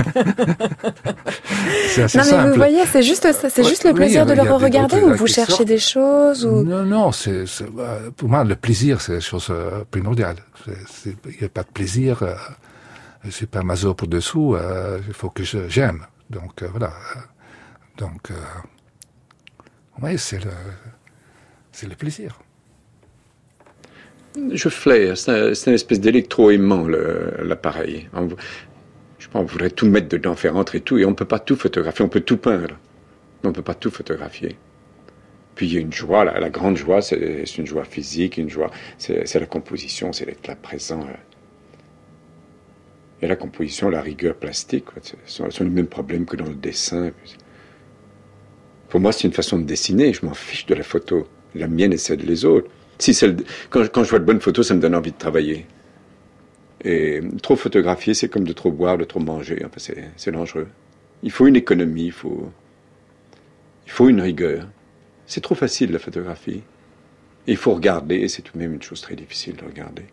c'est assez non, mais simple. vous voyez, c'est juste, c'est Ouais, juste le oui, plaisir il y de a le des re-regarder trucs ou vous qui cherchez sortent. des choses ou... Non, non, c'est, c'est, pour moi, le plaisir, c'est la chose euh, primordiale. Il n'y a pas de plaisir. Euh, je suis pas maso pour dessous. Euh, il faut que je, j'aime. Donc, euh, voilà. Donc, euh, oui, c'est le, c'est le plaisir. Je flaire, c'est, un, c'est une espèce d'électro-aimant, le, l'appareil. On, je pense qu'on voudrait tout mettre dedans, faire rentrer tout, et on ne peut pas tout photographier, on peut tout peindre, mais on ne peut pas tout photographier. Puis il y a une joie, la, la grande joie, c'est, c'est une joie physique, une joie, c'est, c'est la composition, c'est d'être là présent. Et la composition, la rigueur plastique, quoi, ce sont, sont les mêmes problèmes que dans le dessin. Pour moi, c'est une façon de dessiner, je m'en fiche de la photo. La mienne et celle des autres. Si celle, quand, quand je vois de bonnes photos, ça me donne envie de travailler. Et trop photographier, c'est comme de trop boire, de trop manger. Enfin, c'est, c'est dangereux. Il faut une économie, il faut, il faut une rigueur. C'est trop facile, la photographie. Et il faut regarder, et c'est tout de même une chose très difficile de regarder.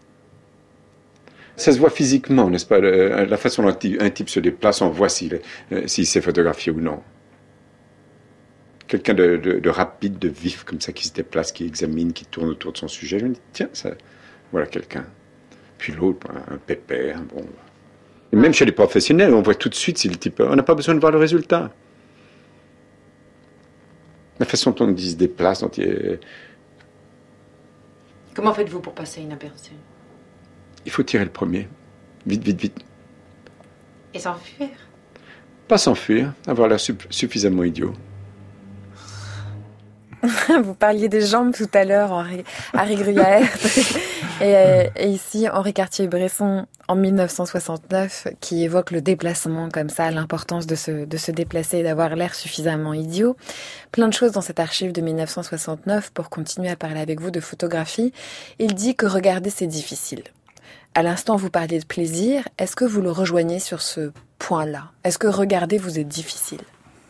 Ça se voit physiquement, n'est-ce pas? La façon dont un type se déplace, on voit s'il, s'il s'est photographié ou non. Quelqu'un de, de, de rapide, de vif, comme ça, qui se déplace, qui examine, qui tourne autour de son sujet. Je me dis, tiens, ça, voilà quelqu'un. Puis l'autre, un, un pépère, bon. Et même chez les professionnels, on voit tout de suite si le type... On n'a pas besoin de voir le résultat. La façon dont il se déplace, dont il est... Comment faites-vous pour passer inaperçu? Il faut tirer le premier. Vite, vite, vite. Et s'enfuir? Pas s'enfuir, avoir l'air suffisamment idiot. Vous parliez des jambes tout à l'heure, Henri, Harry Gruyaert. et, euh, et ici, Henri Cartier-Bresson, en mille neuf cent soixante-neuf, qui évoque le déplacement comme ça, l'importance de se, de se déplacer et d'avoir l'air suffisamment idiot. Plein de choses dans cette archive de mille neuf cent soixante-neuf pour continuer à parler avec vous de photographie. Il dit que regarder, c'est difficile. À l'instant, vous parliez de plaisir. Est-ce que vous le rejoignez sur ce point-là? Est-ce que regarder vous est difficile?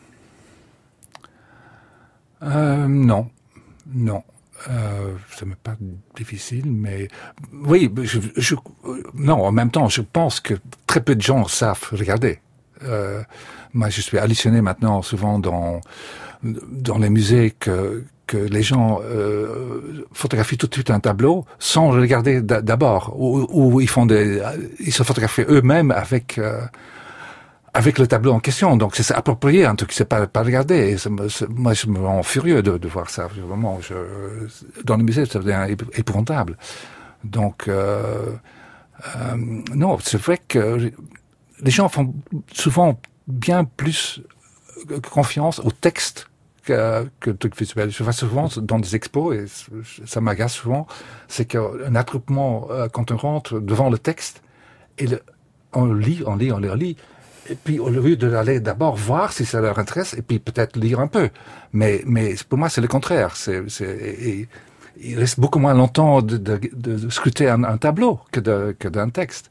Euh, non, non. Euh, ça m'est pas difficile, mais oui, je, je, non. En même temps, je pense que très peu de gens savent regarder. Euh, moi, je suis halluciné maintenant souvent dans dans les musées que que les gens euh, photographient tout de suite un tableau sans le regarder d- d'abord, ou, ou ils font des, ils se photographient eux-mêmes avec euh, avec le tableau en question. Donc c'est approprié, un truc, c'est pas pas regarder. Et c'est, c'est, moi, je me rends furieux de, de voir ça. Vraiment, je, dans le musée, ça devient épouvantable. Donc euh, euh, non, c'est vrai que les gens font souvent bien plus confiance au texte que, que le truc visuel. Je vois souvent dans des expos, et ça m'agace souvent, c'est qu'un attroupement, euh, quand on rentre devant le texte, et le, on le lit, on lit, on le lit, et puis au lieu d'aller d'abord voir si ça leur intéresse, et puis peut-être lire un peu. Mais, mais pour moi, c'est le contraire. C'est, c'est, et, il reste beaucoup moins longtemps de, de, de scruter un, un tableau que, de, que d'un texte.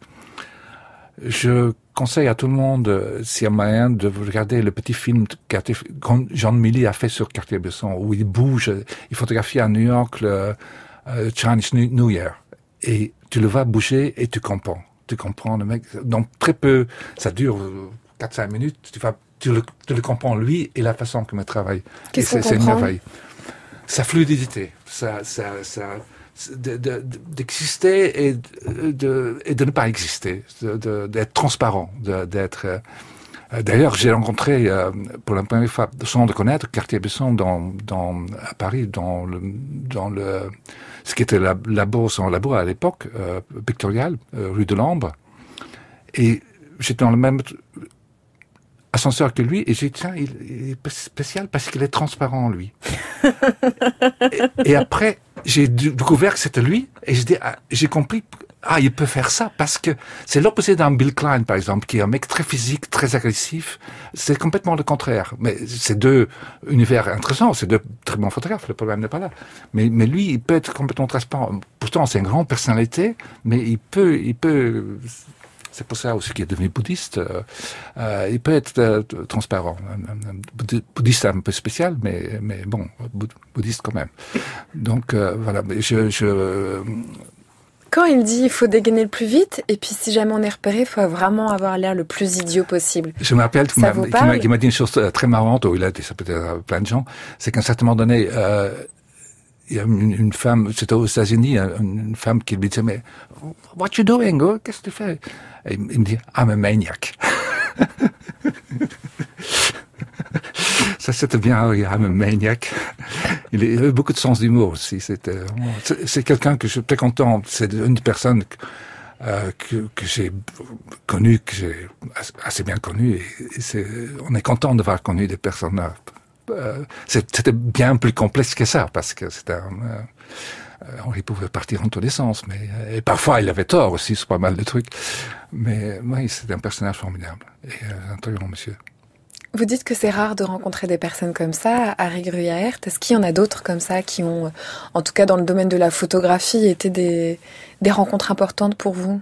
Je conseille à tout le monde, s'il y a moyen, de regarder le petit film que Jean Milly a fait sur Cartier-Bresson, où il bouge, il photographie à New York le euh, Chinese New Year. Et tu le vois bouger et tu comprends. Tu comprends le mec. Donc très peu, ça dure quatre cinq minutes, tu, vas, tu, le, tu le comprends lui et la façon qu'il travaille. Qu'est-ce et qu'on c'est, comprend? C'est une merveille. Sa fluidité, sa, sa, sa, De, de, d'exister et de, et de ne pas exister, de, de, d'être transparent, de, d'être. Euh, d'ailleurs, j'ai rencontré euh, pour la première fois, sans le connaître, Cartier-Bresson dans, dans à Paris, dans le, dans le, ce qui était la, labo, son labo à l'époque, euh, pictorial, euh, rue de l'Ambre, et j'étais dans le même ascenseur que lui, et j'ai dit, tiens, il, il est spécial parce qu'il est transparent, lui. et, et après, j'ai découvert que c'était lui, et j'ai, dit, ah, j'ai compris, ah, il peut faire ça, parce que c'est l'opposé d'un Bill Klein, par exemple, qui est un mec très physique, très agressif. C'est complètement le contraire. Mais c'est deux univers intéressants, c'est deux très bons photographes, le problème n'est pas là. Mais, mais lui, il peut être complètement transparent. Pourtant, c'est une grande personnalité, mais il peut, il peut, c'est pour ça aussi qu'il est devenu bouddhiste. Euh, euh, il peut être euh, transparent. Un, un, un bouddhiste un peu spécial, mais, mais bon, bouddhiste quand même. Donc euh, voilà, je... je Quand il dit il faut dégainer le plus vite, et puis si jamais on est repéré, il faut vraiment avoir l'air le plus idiot possible. Je me rappelle qu'il m'a, qu'il m'a, qu'il m'a dit une chose très marrante, ou il a dit ça peut-être à plein de gens, c'est qu'à un certain moment donné, euh, il y a une, une femme, c'était aux États-Unis, une femme qui lui disait, mais what you doing? Oh, qu'est-ce que tu fais? Et il me dit, I'm a maniac. Ça, c'était bien, I'm a maniac. Il avait beaucoup de sens d'humour aussi. C'était, c'est, c'est quelqu'un que je suis très content. C'est une personne euh, que, que j'ai connue, que j'ai assez bien connue. Et, et c'est, on est content d'avoir connu des personnes là. Euh, c'était bien plus complexe que ça, parce que c'était un, euh, il pouvait partir en tous les sens, mais et parfois il avait tort aussi sur pas mal de trucs. Mais oui, c'était un personnage formidable et euh, un très grand monsieur. Vous dites que c'est rare de rencontrer des personnes comme ça, Harry Gruyaert. Est-ce qu'il y en a d'autres comme ça qui ont, en tout cas dans le domaine de la photographie, été des, des rencontres importantes pour vous?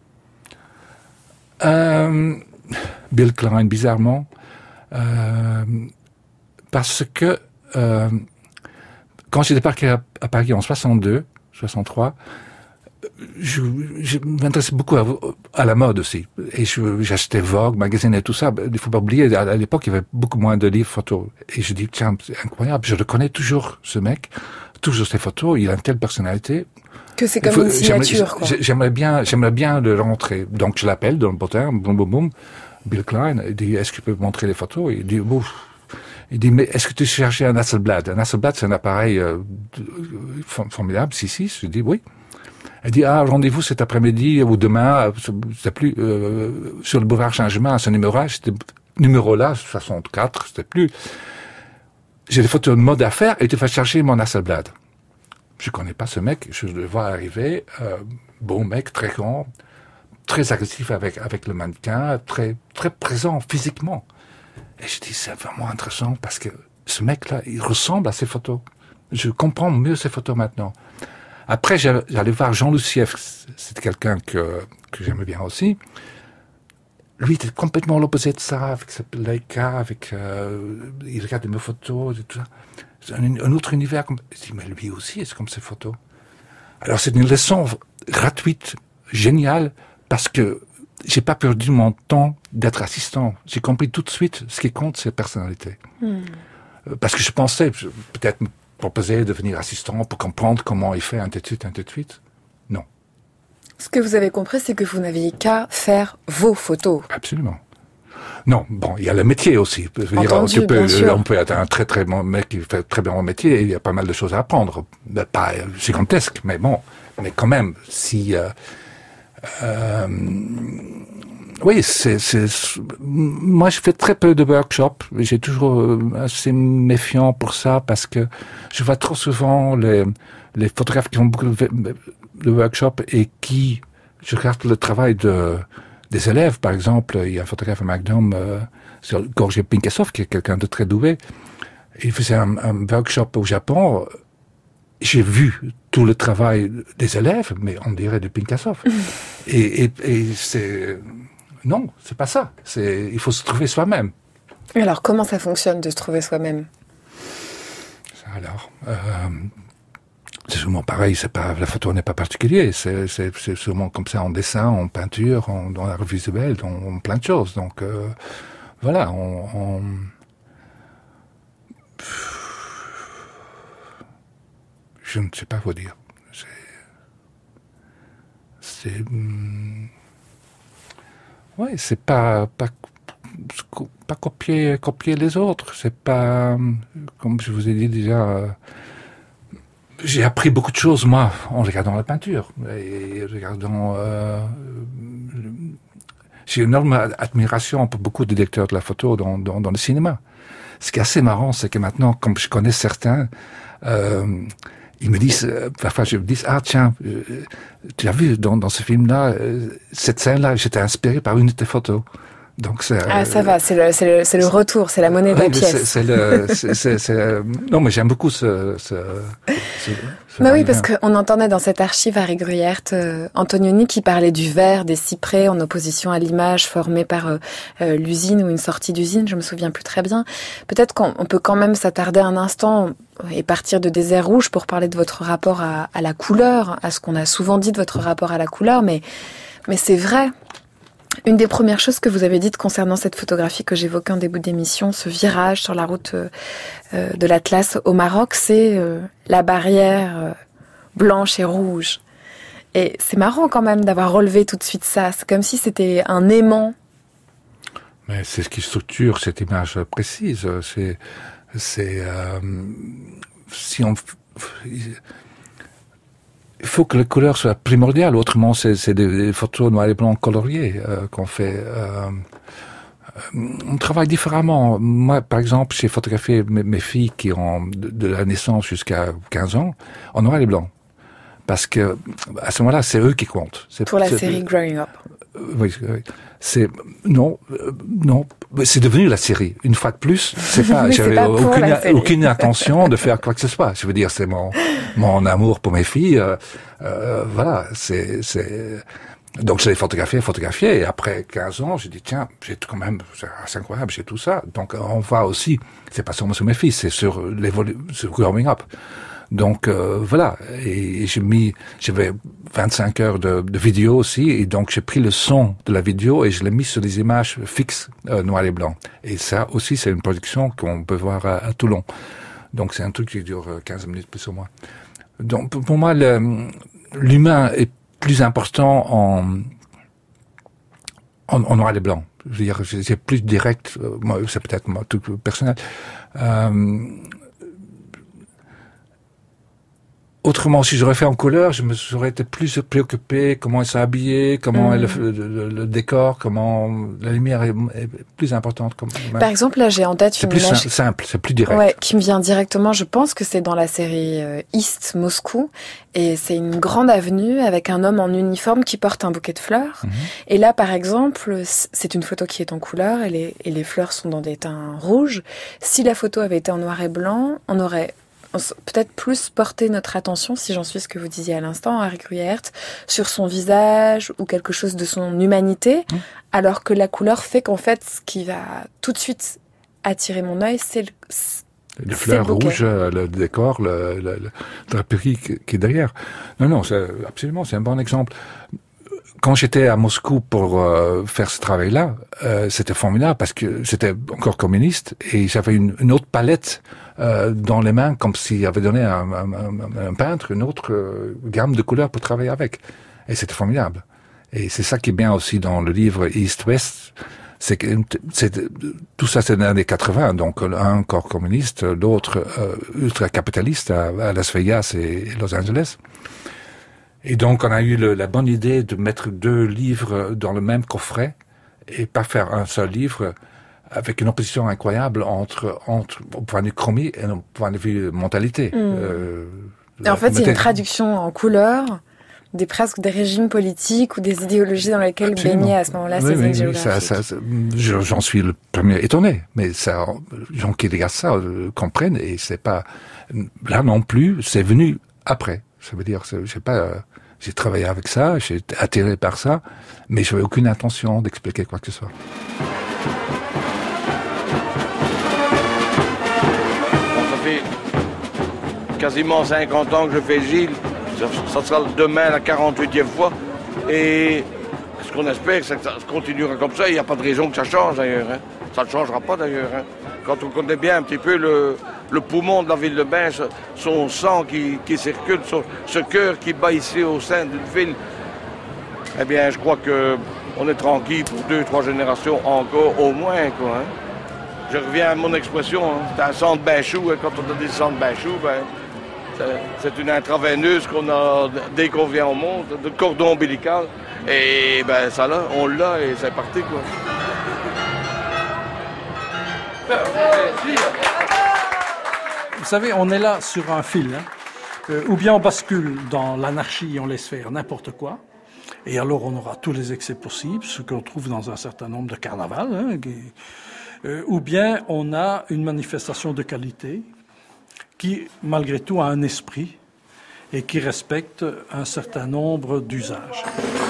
euh, Bill Klein, bizarrement. Euh, Parce que euh, quand j'ai débarqué à, à Paris en soixante-deux, soixante-trois, je, je m'intéressais beaucoup à, à la mode aussi. Et je, j'achetais Vogue, magazine et tout ça. Il ne faut pas oublier, à, à l'époque, il y avait beaucoup moins de livres photos. Et je dis, tiens, c'est incroyable, je le connais toujours, ce mec, toujours ses photos, il a une telle personnalité. Que c'est comme faut, une signature, quoi. J'aimerais bien, j'aimerais bien le rencontrer. Donc je l'appelle dans le bottin, boum, boum, boum, Bill Klein, il dit, est-ce que tu peux me montrer les photos? Il dit, ouf. Il dit, mais est-ce que tu cherchais un Hasselblad? Un Hasselblad, c'est un appareil euh, formidable. Si, si, je dis oui. Elle dit, ah, rendez-vous cet après-midi ou demain, c'était plus, euh, sur le boulevard Saint-Germain, ce numéro-là, c'était, numéro-là, soixante-quatre, c'était plus. J'ai des photos de mode à faire et tu vas chercher mon Hasselblad. Je connais pas ce mec, je le vois arriver, euh, bon mec, très grand, très agressif avec, avec le mannequin, très, très présent physiquement. Et je dis, c'est vraiment intéressant parce que ce mec-là, il ressemble à ses photos. Je comprends mieux ses photos maintenant. Après, j'allais voir Jean Lucieff, c'est quelqu'un que, que j'aimais bien aussi. Lui, il était complètement l'opposé de ça, avec sa Leica, avec, euh, il regardait mes photos et tout ça. C'est un, un autre univers. Je dis, mais lui aussi, c'est comme ses photos. Alors, c'est une leçon gratuite, géniale, parce que j'ai pas perdu mon temps d'être assistant. J'ai compris tout de suite ce qui compte, c'est la personnalité. Mm. Parce que je pensais peut-être me proposer de devenir assistant pour comprendre comment il fait un de suite, un de suite. Non. Ce que vous avez compris, c'est que vous n'aviez qu'à faire vos photos. Absolument. Non, bon, il y a le métier aussi. Je veux Entendu, dire, tu peux, bien sûr. on peut être un très très bon mec qui fait très bien mon métier et il y a pas mal de choses à apprendre. Pas gigantesque, mais bon. Mais quand même, si... Euh, euh, oui, c'est, c'est... Moi, je fais très peu de workshops. J'ai toujours assez méfiant pour ça parce que je vois trop souvent les, les photographes qui font beaucoup de, de workshops et qui... Je regarde le travail de... des élèves, par exemple, il y a un photographe à Magnum, euh, sur Gorgé Pinkasov, qui est quelqu'un de très doué. Il faisait un, un workshop au Japon. J'ai vu tout le travail des élèves, mais on dirait du Pinkasov. et, et, et c'est... Non, c'est pas ça. C'est, il faut se trouver soi-même. Alors, comment ça fonctionne de se trouver soi-même? Alors... Euh, c'est sûrement pareil, c'est pas, la photo n'est pas particulière, c'est, c'est, c'est sûrement comme ça en dessin, en peinture, en, dans l'art visuel, dans, en plein de choses. Donc, euh, voilà, on, on... Je ne sais pas vous dire. C'est, c'est, hum... ouais, c'est pas, pas, pas copier, copier les autres. C'est pas, comme je vous ai dit déjà, euh, j'ai appris beaucoup de choses, moi, en regardant la peinture. Et regardant... Euh, j'ai une énorme admiration pour beaucoup de directeurs de la photo dans, dans, dans le cinéma. Ce qui est assez marrant, c'est que maintenant, comme je connais certains, euh, ils me disent, euh, parfois je me dis, ah tiens, euh, tu as vu dans, dans ce film-là, euh, cette scène-là, j'étais inspiré par une de tes photos. Donc c'est, ah, ça euh, va, c'est le, c'est le, c'est le retour, c'est la monnaie de ouais, la pièce. C'est, c'est le, c'est, c'est, c'est, non, mais j'aime beaucoup ce, ce, ce, ce bah oui, parce qu'on entendait dans cette archive Harry Gruyert, euh, Antonioni qui parlait du verre, des cyprès en opposition à l'image formée par euh, euh, l'usine ou une sortie d'usine, je me souviens plus très bien. Peut-être qu'on on peut quand même s'attarder un instant et partir de Désert Rouge pour parler de votre rapport à, à la couleur, à ce qu'on a souvent dit de votre rapport à la couleur, mais, mais c'est vrai. Une des premières choses que vous avez dites concernant cette photographie que j'évoquais en début d'émission, ce virage sur la route euh, de l'Atlas au Maroc, c'est euh, la barrière euh, blanche et rouge. Et c'est marrant quand même d'avoir relevé tout de suite ça. C'est comme si c'était un aimant. Mais c'est ce qui structure cette image précise. C'est, c'est euh, si on il faut que la couleur soit primordiale, autrement c'est, c'est des, des photos noir et blanc coloriées euh, qu'on fait. Euh, euh, on travaille différemment. Moi, par exemple, j'ai photographié mes, mes filles qui ont de, de la naissance jusqu'à quinze ans en noir et blanc. Parce que à ce moment-là, c'est eux qui comptent. C'est, Pour la c'est, série Growing Up. Oui, oui. C'est non, euh, non. C'est devenu la série. Une fois de plus, c'est pas. Mais j'avais c'est pas aucune, aucune intention de faire quoi que ce soit. Je veux dire, c'est mon mon amour pour mes filles. Euh, euh, voilà, c'est c'est. Donc je l'ai photographié, photographié. Et après quinze ans, j'ai dit tiens, j'ai quand même, c'est incroyable, j'ai tout ça. Donc on voit aussi, c'est pas seulement sur mes filles, c'est sur l'évolu, sur Growing Up. Donc euh, voilà, et j'ai mis, j'avais vingt-cinq heures de, de vidéo aussi, et donc j'ai pris le son de la vidéo et je l'ai mis sur des images fixes euh, noir et blanc. Et ça aussi, c'est une production qu'on peut voir à, à Toulon. Donc c'est un truc qui dure quinze minutes plus ou moins. Donc pour moi, le, l'humain est plus important en, en, en noir et blanc. Je veux dire, c'est plus direct. Moi, c'est peut-être moi, tout personnel. Euh, Autrement, si j'aurais fait en couleur, je me serais été plus préoccupé comment ils sont habillés, comment mmh. est le, le, le décor, comment la lumière est, est plus importante. Comme, Par exemple, là, j'ai en tête c'est une plus image simple, c'est plus direct. Ouais, qui me vient directement. Je pense que c'est dans la série euh, East Moscou, et c'est une grande avenue avec un homme en uniforme qui porte un bouquet de fleurs. Mmh. Et là, par exemple, c'est une photo qui est en couleur, et les, et les fleurs sont dans des teints rouges. Si la photo avait été en noir et blanc, on aurait peut-être plus porter notre attention, si j'en suis ce que vous disiez à l'instant, Harry Gruyert, sur son visage ou quelque chose de son humanité, mmh. alors que la couleur fait qu'en fait, ce qui va tout de suite attirer mon œil, c'est le, les fleurs rouges, le décor, le, le, le draperie qui est derrière. Non, non, c'est, absolument, c'est un bon exemple. quand j'étais à Moscou pour euh, faire ce travail-là, euh, c'était formidable parce que j'étais encore communiste et j'avais une, une autre palette euh, dans les mains, comme s'il avait donné à un, un, un, un peintre une autre euh, gamme de couleurs pour travailler avec. Et c'était formidable. Et c'est ça qui est bien aussi dans le livre East-West, c'est que c'est, tout ça c'est dans les années quatre-vingts, donc un encore communiste, l'autre euh, ultra-capitaliste à, à Las Vegas et, et Los Angeles. Et donc on a eu le, la bonne idée de mettre deux livres dans le même coffret et pas faire un seul livre avec une opposition incroyable entre, entre au point de vue chromie et au point de vue mentalité. Mmh. Euh, et en fait, c'est une traduction en couleur des presque des régimes politiques ou des idéologies dans lesquelles baignaient à ce moment-là oui, ces oui, zones géographiques. Ça, ça, ça, j'en suis le premier étonné, mais ça, les gens qui regardent ça euh, comprennent et c'est pas là non plus. C'est venu après. Ça veut dire, c'est, j'ai pas, euh, j'ai travaillé avec ça, j'ai été attiré par ça, mais j'avais aucune intention d'expliquer quoi que ce soit. Ça fait quasiment cinquante ans que je fais Gilles. Ça sera demain la quarante-huitième fois. Et ce qu'on espère, c'est que ça continuera comme ça. Il n'y a pas de raison que ça change d'ailleurs. Hein. Ça ne changera pas d'ailleurs. Hein. Quand on connaît bien un petit peu le, le poumon de la ville de Binche, son sang qui, qui circule, son, ce cœur qui bat ici au sein d'une ville, eh bien, je crois qu'on est tranquille pour deux, trois générations encore, au moins. Quoi, hein. Je reviens à mon expression. Hein. C'est un centre Binchou. Hein. Quand on a dit centre Binchou, ben, c'est une intraveineuse qu'on a dès qu'on vient au monde, de cordon ombilical. Et ben ça là, on l'a et c'est parti quoi. Vous savez, on est là sur un fil. Hein. Euh, ou bien on bascule dans l'anarchie et on laisse faire n'importe quoi. Et alors on aura tous les excès possibles, ce qu'on trouve dans un certain nombre de carnavals. Hein, qui, euh, ou bien on a une manifestation de qualité qui, malgré tout, a un esprit et qui respecte un certain nombre d'usages.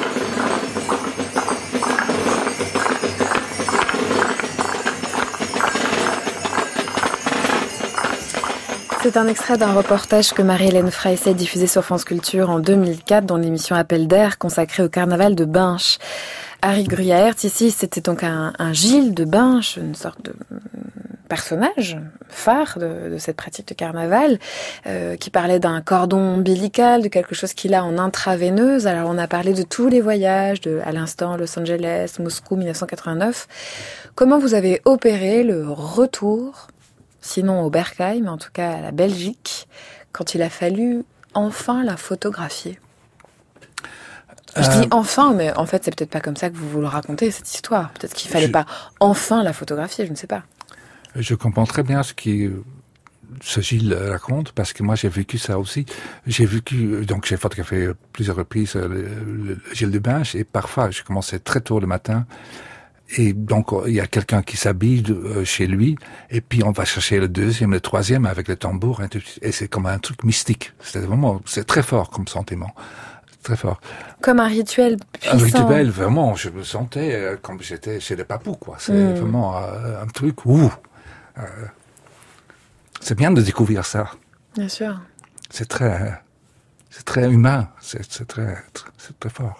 C'est un extrait d'un reportage que Marie-Hélène Freisset a diffusé sur France Culture en deux mille quatre dans l'émission Appel d'air consacrée au carnaval de Binche. Harry Gruyère, ici, c'était donc un, un Gilles de Binche, une sorte de personnage phare de, de cette pratique de carnaval, euh, qui parlait d'un cordon ombilical, de quelque chose qu'il a en intraveineuse. Alors on a parlé de tous les voyages, de, à l'instant Los Angeles, Moscou, dix-neuf cent quatre-vingt-neuf. Comment vous avez opéré le retour, sinon au Bercail, mais en tout cas à la Belgique, quand il a fallu enfin la photographier? Je dis enfin, mais en fait, c'est peut-être pas comme ça que vous vous le racontez, cette histoire. Peut-être qu'il fallait je... pas enfin la photographier, je ne sais pas. Je comprends très bien ce qui ce Gilles raconte, parce que moi, j'ai vécu ça aussi. J'ai vécu, donc j'ai photographié plusieurs reprises le, le Gilles de Binche, et parfois, je commençais très tôt le matin, et donc, il y a quelqu'un qui s'habille de, chez lui, et puis on va chercher le deuxième, le troisième avec le tambour, et c'est comme un truc mystique. C'est vraiment, c'est très fort comme sentiment. Très fort. Comme un rituel puissant. Un rituel, vraiment, je me sentais euh, comme j'étais chez les papous, quoi. C'est mmh. vraiment euh, un truc où euh, c'est bien de découvrir ça. Bien sûr. C'est très, c'est très humain, c'est, c'est très, c'est très fort.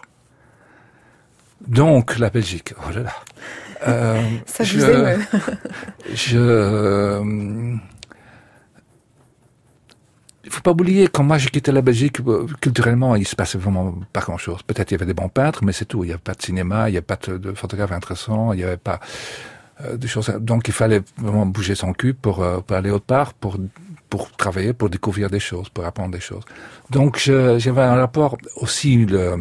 Donc la Belgique, oh là là. Euh, ça vous émeut. je euh, Il faut pas oublier, quand moi j'ai quitté la Belgique, culturellement, il se passait vraiment pas grand-chose. Peut-être il y avait des bons peintres, mais c'est tout. Il n'y avait pas de cinéma, il n'y avait pas de, de photographes intéressants, il n'y avait pas euh, de choses. Donc il fallait vraiment bouger son cul pour, euh, pour aller autre part, pour pour travailler, pour découvrir des choses, pour apprendre des choses. Donc je, j'avais un rapport aussi, le,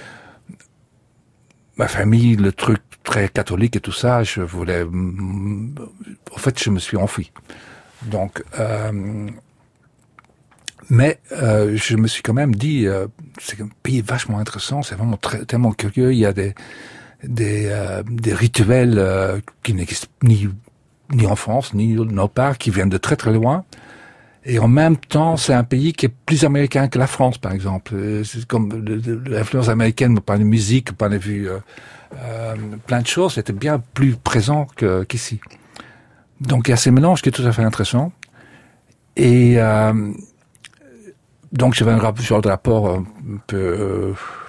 ma famille, le truc très catholique et tout ça. Je voulais, en fait, je me suis enfui. Donc euh, Mais euh, je me suis quand même dit, euh, c'est un pays vachement intéressant, c'est vraiment très, tellement curieux. Il y a des des, euh, des rituels euh, qui n'existent ni ni en France ni nulle part, qui viennent de très très loin. Et en même temps, c'est un pays qui est plus américain que la France, par exemple. C'est comme l'influence américaine, au point de vue musique, au point de vue euh, euh, plein de choses, était bien plus présent que, qu'ici. Donc il y a ces mélanges qui est tout à fait intéressant. Et euh, donc j'avais un genre de rapport un peu, euh,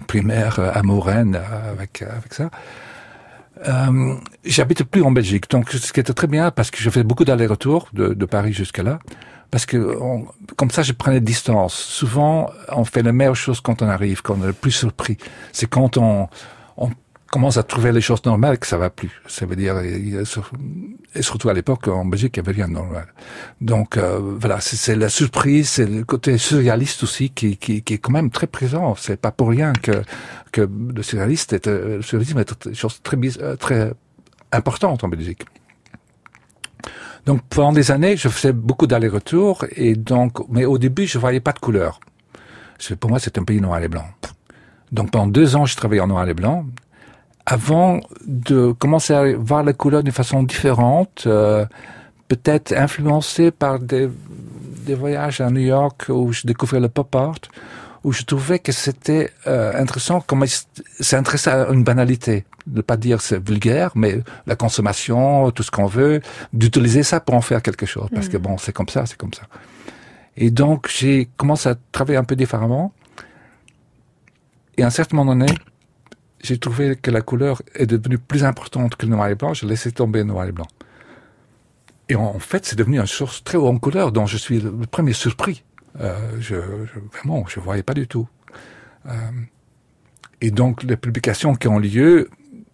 primaire à Maurenne avec avec ça. Euh, j'habite plus en Belgique, donc ce qui était très bien parce que je fais beaucoup d'allers-retours de, de Paris jusqu'à là, parce que on, comme ça je prenais distance. Souvent, on fait la meilleure chose quand on arrive, quand on est le plus surpris. C'est quand on, on commence à trouver les choses normales que ça va plus. Ça veut dire, et surtout à l'époque en Belgique, il n'y avait rien de normal. Donc euh, voilà, c'est, c'est la surprise, c'est le côté surréaliste aussi qui, qui, qui est quand même très présent. C'est pas pour rien que que le surréaliste est, le surréalisme est une chose très très importante en Belgique. Donc pendant des années, je faisais beaucoup d'allers-retours et donc, mais au début, je voyais pas de couleur. Pour moi, c'est un pays noir et blanc. Donc pendant deux ans, je travaillais en noir et blanc. Avant de commencer à voir la couleur d'une façon différente, euh, peut-être influencé par des, des voyages à New York où je découvrais le pop art, où je trouvais que c'était euh, intéressant, comme c'est intéressant à une banalité, de pas dire c'est vulgaire, mais la consommation, tout ce qu'on veut, d'utiliser ça pour en faire quelque chose, parce mmh. que bon, c'est comme ça, c'est comme ça. Et donc j'ai commencé à travailler un peu différemment, et à un certain moment donné, j'ai trouvé que la couleur est devenue plus importante que le noir et blanc, j'ai laissé tomber le noir et blanc. Et en fait, c'est devenu une source très haut en couleur, dont je suis le premier surpris. Euh, je, je, vraiment, je voyais pas du tout. Euh, et donc, les publications qui ont lieu,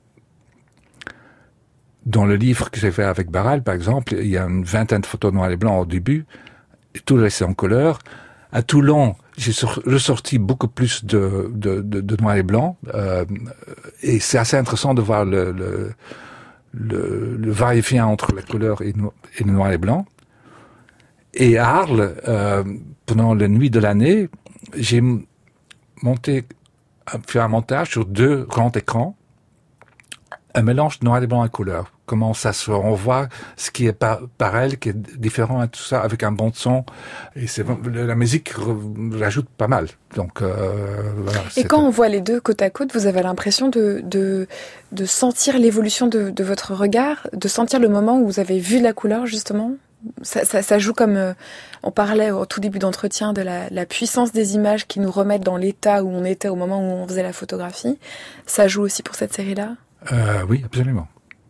dans le livre que j'ai fait avec Barral, par exemple, il y a une vingtaine de photos noir et blanc au début, et tout le reste est en couleur. À Toulon, j'ai ressorti beaucoup plus de, de, de, de noir et blanc, euh, et c'est assez intéressant de voir le, le, le, le va-et-vient entre la couleur et, no, et le noir et blanc. Et à Arles, euh, pendant la nuit de l'année, j'ai monté, fait un montage sur deux grands écrans, un mélange de noir et blanc et couleur. Comment ça se, on voit ce qui est par, par elle, qui est différent et tout ça, avec un bon son. Et c'est, la musique rajoute pas mal. Donc, euh, voilà. Et quand on voit les deux côte à côte, vous avez l'impression de, de, de sentir l'évolution de, de votre regard, de sentir le moment où vous avez vu la couleur, justement? Ça, ça, ça joue comme euh, on parlait au tout début d'entretien de la, la puissance des images qui nous remettent dans l'état où on était au moment où on faisait la photographie. Ça joue aussi pour cette série-là? euh, Oui, absolument.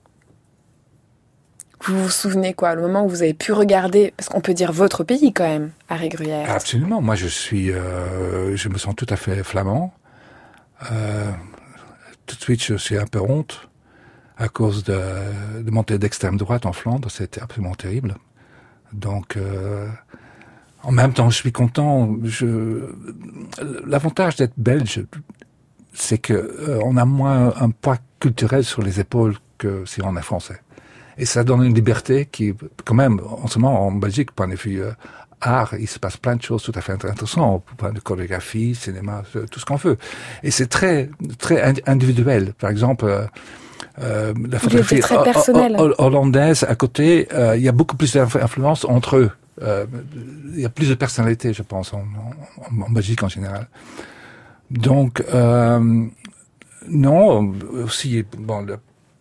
Vous vous souvenez quoi, le moment où vous avez pu regarder, parce qu'on peut dire votre pays quand même, Harry Gruyaert. Absolument, moi je suis, euh, je me sens tout à fait flamand. Euh, tout de suite je suis un peu honte à cause de, de montée d'extrême droite en Flandre, c'était absolument terrible. Donc, euh, en même temps, je suis content. Je, l'avantage d'être belge, c'est que euh, on a moins un poids culturel sur les épaules que si on est français. Et ça donne une liberté qui, quand même, en ce moment, en Belgique, point de vue euh, art, il se passe plein de choses tout à fait intéressantes, au point de chorégraphie, cinéma, tout ce qu'on veut. Et c'est très, très individuel. Par exemple, euh, Euh, la photographie hollandaise à côté, euh, il y a beaucoup plus d'influence entre eux. Euh, il y a plus de personnalité, je pense, en, en, en Belgique en général. Donc, euh, non, aussi, bon, le,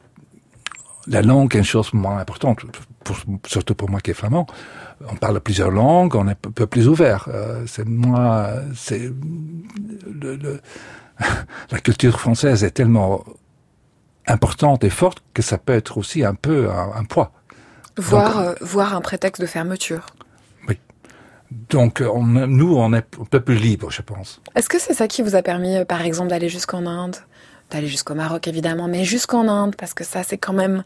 la langue est une chose moins importante, pour, surtout pour moi qui est flamand. On parle plusieurs langues, on est un peu plus ouvert. Euh, c'est moins, c'est le, le, la culture française est tellement importante et forte que ça peut être aussi un peu un, un poids. Voire, Donc, euh, voire un prétexte de fermeture. Oui. Donc on, nous, on est un peu plus libre, je pense. Est-ce que c'est ça qui vous a permis, par exemple, d'aller jusqu'en Inde, d'aller jusqu'au Maroc, évidemment, mais jusqu'en Inde, parce que ça, c'est quand même...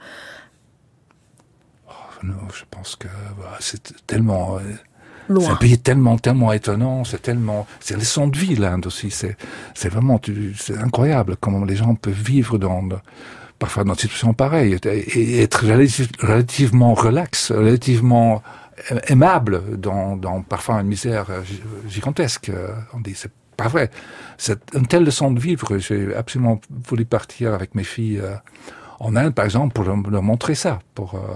Oh, non, je pense que bah, c'est tellement... Euh, Loin. C'est un pays tellement, tellement étonnant, c'est tellement, c'est les sons de vie, l'Inde aussi, c'est, c'est vraiment, tu, c'est incroyable comment les gens peuvent vivre dans, parfois dans des situations pareilles, et, et être relativ, relativement relax, relativement aimable dans, dans parfois une misère gigantesque. On dit, c'est pas vrai. C'est une telle leçon de vivre, j'ai absolument voulu partir avec mes filles euh, en Inde, par exemple, pour leur, leur montrer ça, pour, euh,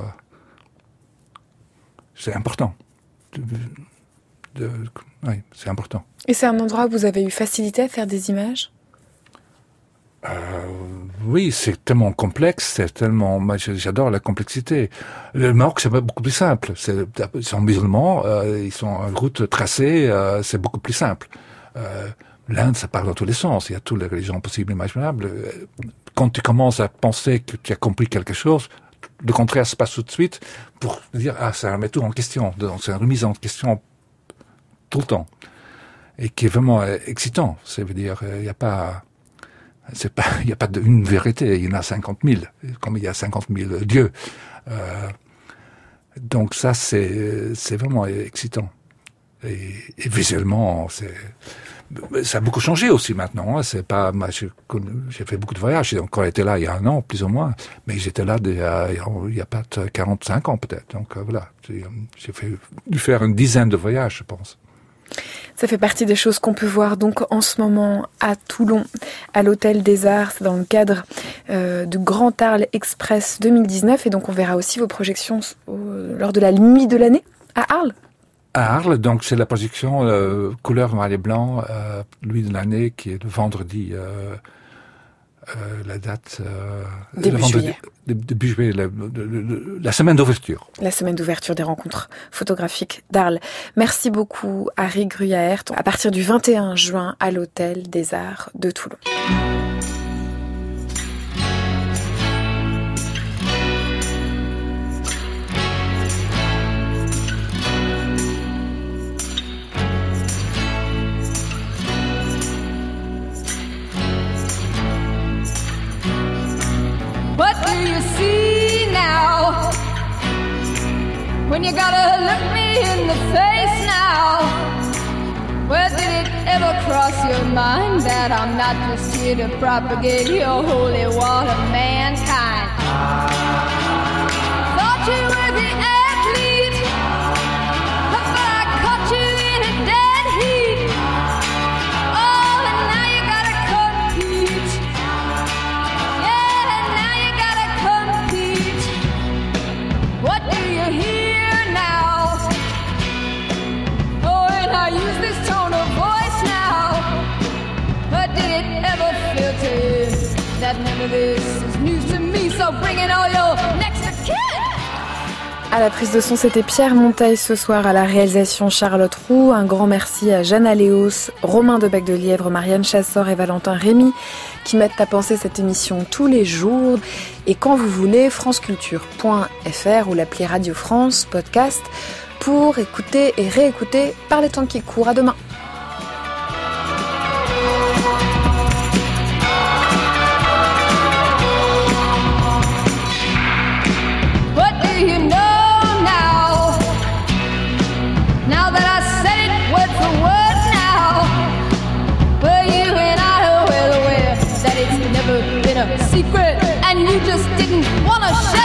c'est important. De, de, oui, c'est important. Et c'est un endroit où vous avez eu facilité à faire des images? euh, Oui, c'est tellement complexe, c'est tellement... Moi, j'adore la complexité. Le Maroc, c'est beaucoup plus simple. C'est, ils sont musulmans, euh, ils sont en route tracée, euh, c'est beaucoup plus simple. Euh, l'Inde, ça parle dans tous les sens. Il y a toutes les religions possibles et imaginables. Quand tu commences à penser que tu as compris quelque chose, le contraire se passe tout de suite pour dire, ah, ça remet tout en question. Donc, c'est une remise en question tout le temps. Et qui est vraiment excitant. Ça veut dire, il n'y a pas, c'est pas, il n'y a pas une vérité. Il y en a cinquante mille. Comme il y a cinquante mille dieux. Euh, donc ça, c'est, c'est vraiment excitant. Et, et visuellement, c'est, ça a beaucoup changé aussi maintenant. Hein. C'est pas, moi, j'ai, j'ai fait beaucoup de voyages. J'ai encore été là il y a un an, plus ou moins. Mais j'étais là il y a, il y a pas quarante-cinq ans peut-être. Donc euh, voilà, j'ai, j'ai fait, dû faire une dizaine de voyages, je pense. Ça fait partie des choses qu'on peut voir donc en ce moment à Toulon, à l'Hôtel des Arts, dans le cadre euh, du Grand Arles Express deux mille dix-neuf. Et donc on verra aussi vos projections au, lors de la nuit de l'année à Arles. À Arles, donc c'est la projection euh, couleur noir et blanc, euh, nuit de l'année, qui est le vendredi. Euh, euh, la date euh, début le vendredi, juillet. Début juillet, la, la, la semaine d'ouverture. La semaine d'ouverture des rencontres photographiques d'Arles. Merci beaucoup, Harry Gruyaert. À partir du vingt et un juin à l'Hôtel des Arts de Toulon. What do you see now? When you gotta look me in the face now. Where did it ever cross your mind that I'm not just here to propagate your holy water, mankind? Thought you were the athlete, but I caught you in a dead heat. Oh, and now you gotta compete. Yeah, now you gotta compete. What do you hear now? Oh, and I use this tone of voice now. But did it ever filter in that none of this is news to me? So bring in all your next of kin. À la prise de son, c'était Pierre Monteil ce soir, à la réalisation Charlotte Roux. Un grand merci à Jeanne Aléos, Romain de Bec de Lièvre, Marianne Chassor et Valentin Rémy qui mettent à penser cette émission tous les jours. Et quand vous voulez, franceculture point f r ou l'appli Radio France Podcast pour écouter et réécouter par les temps qui courent. À demain. What do you know now? Now that I said it word for word now. Well, you and I are well aware that it's never been a secret, and you just didn't want to share.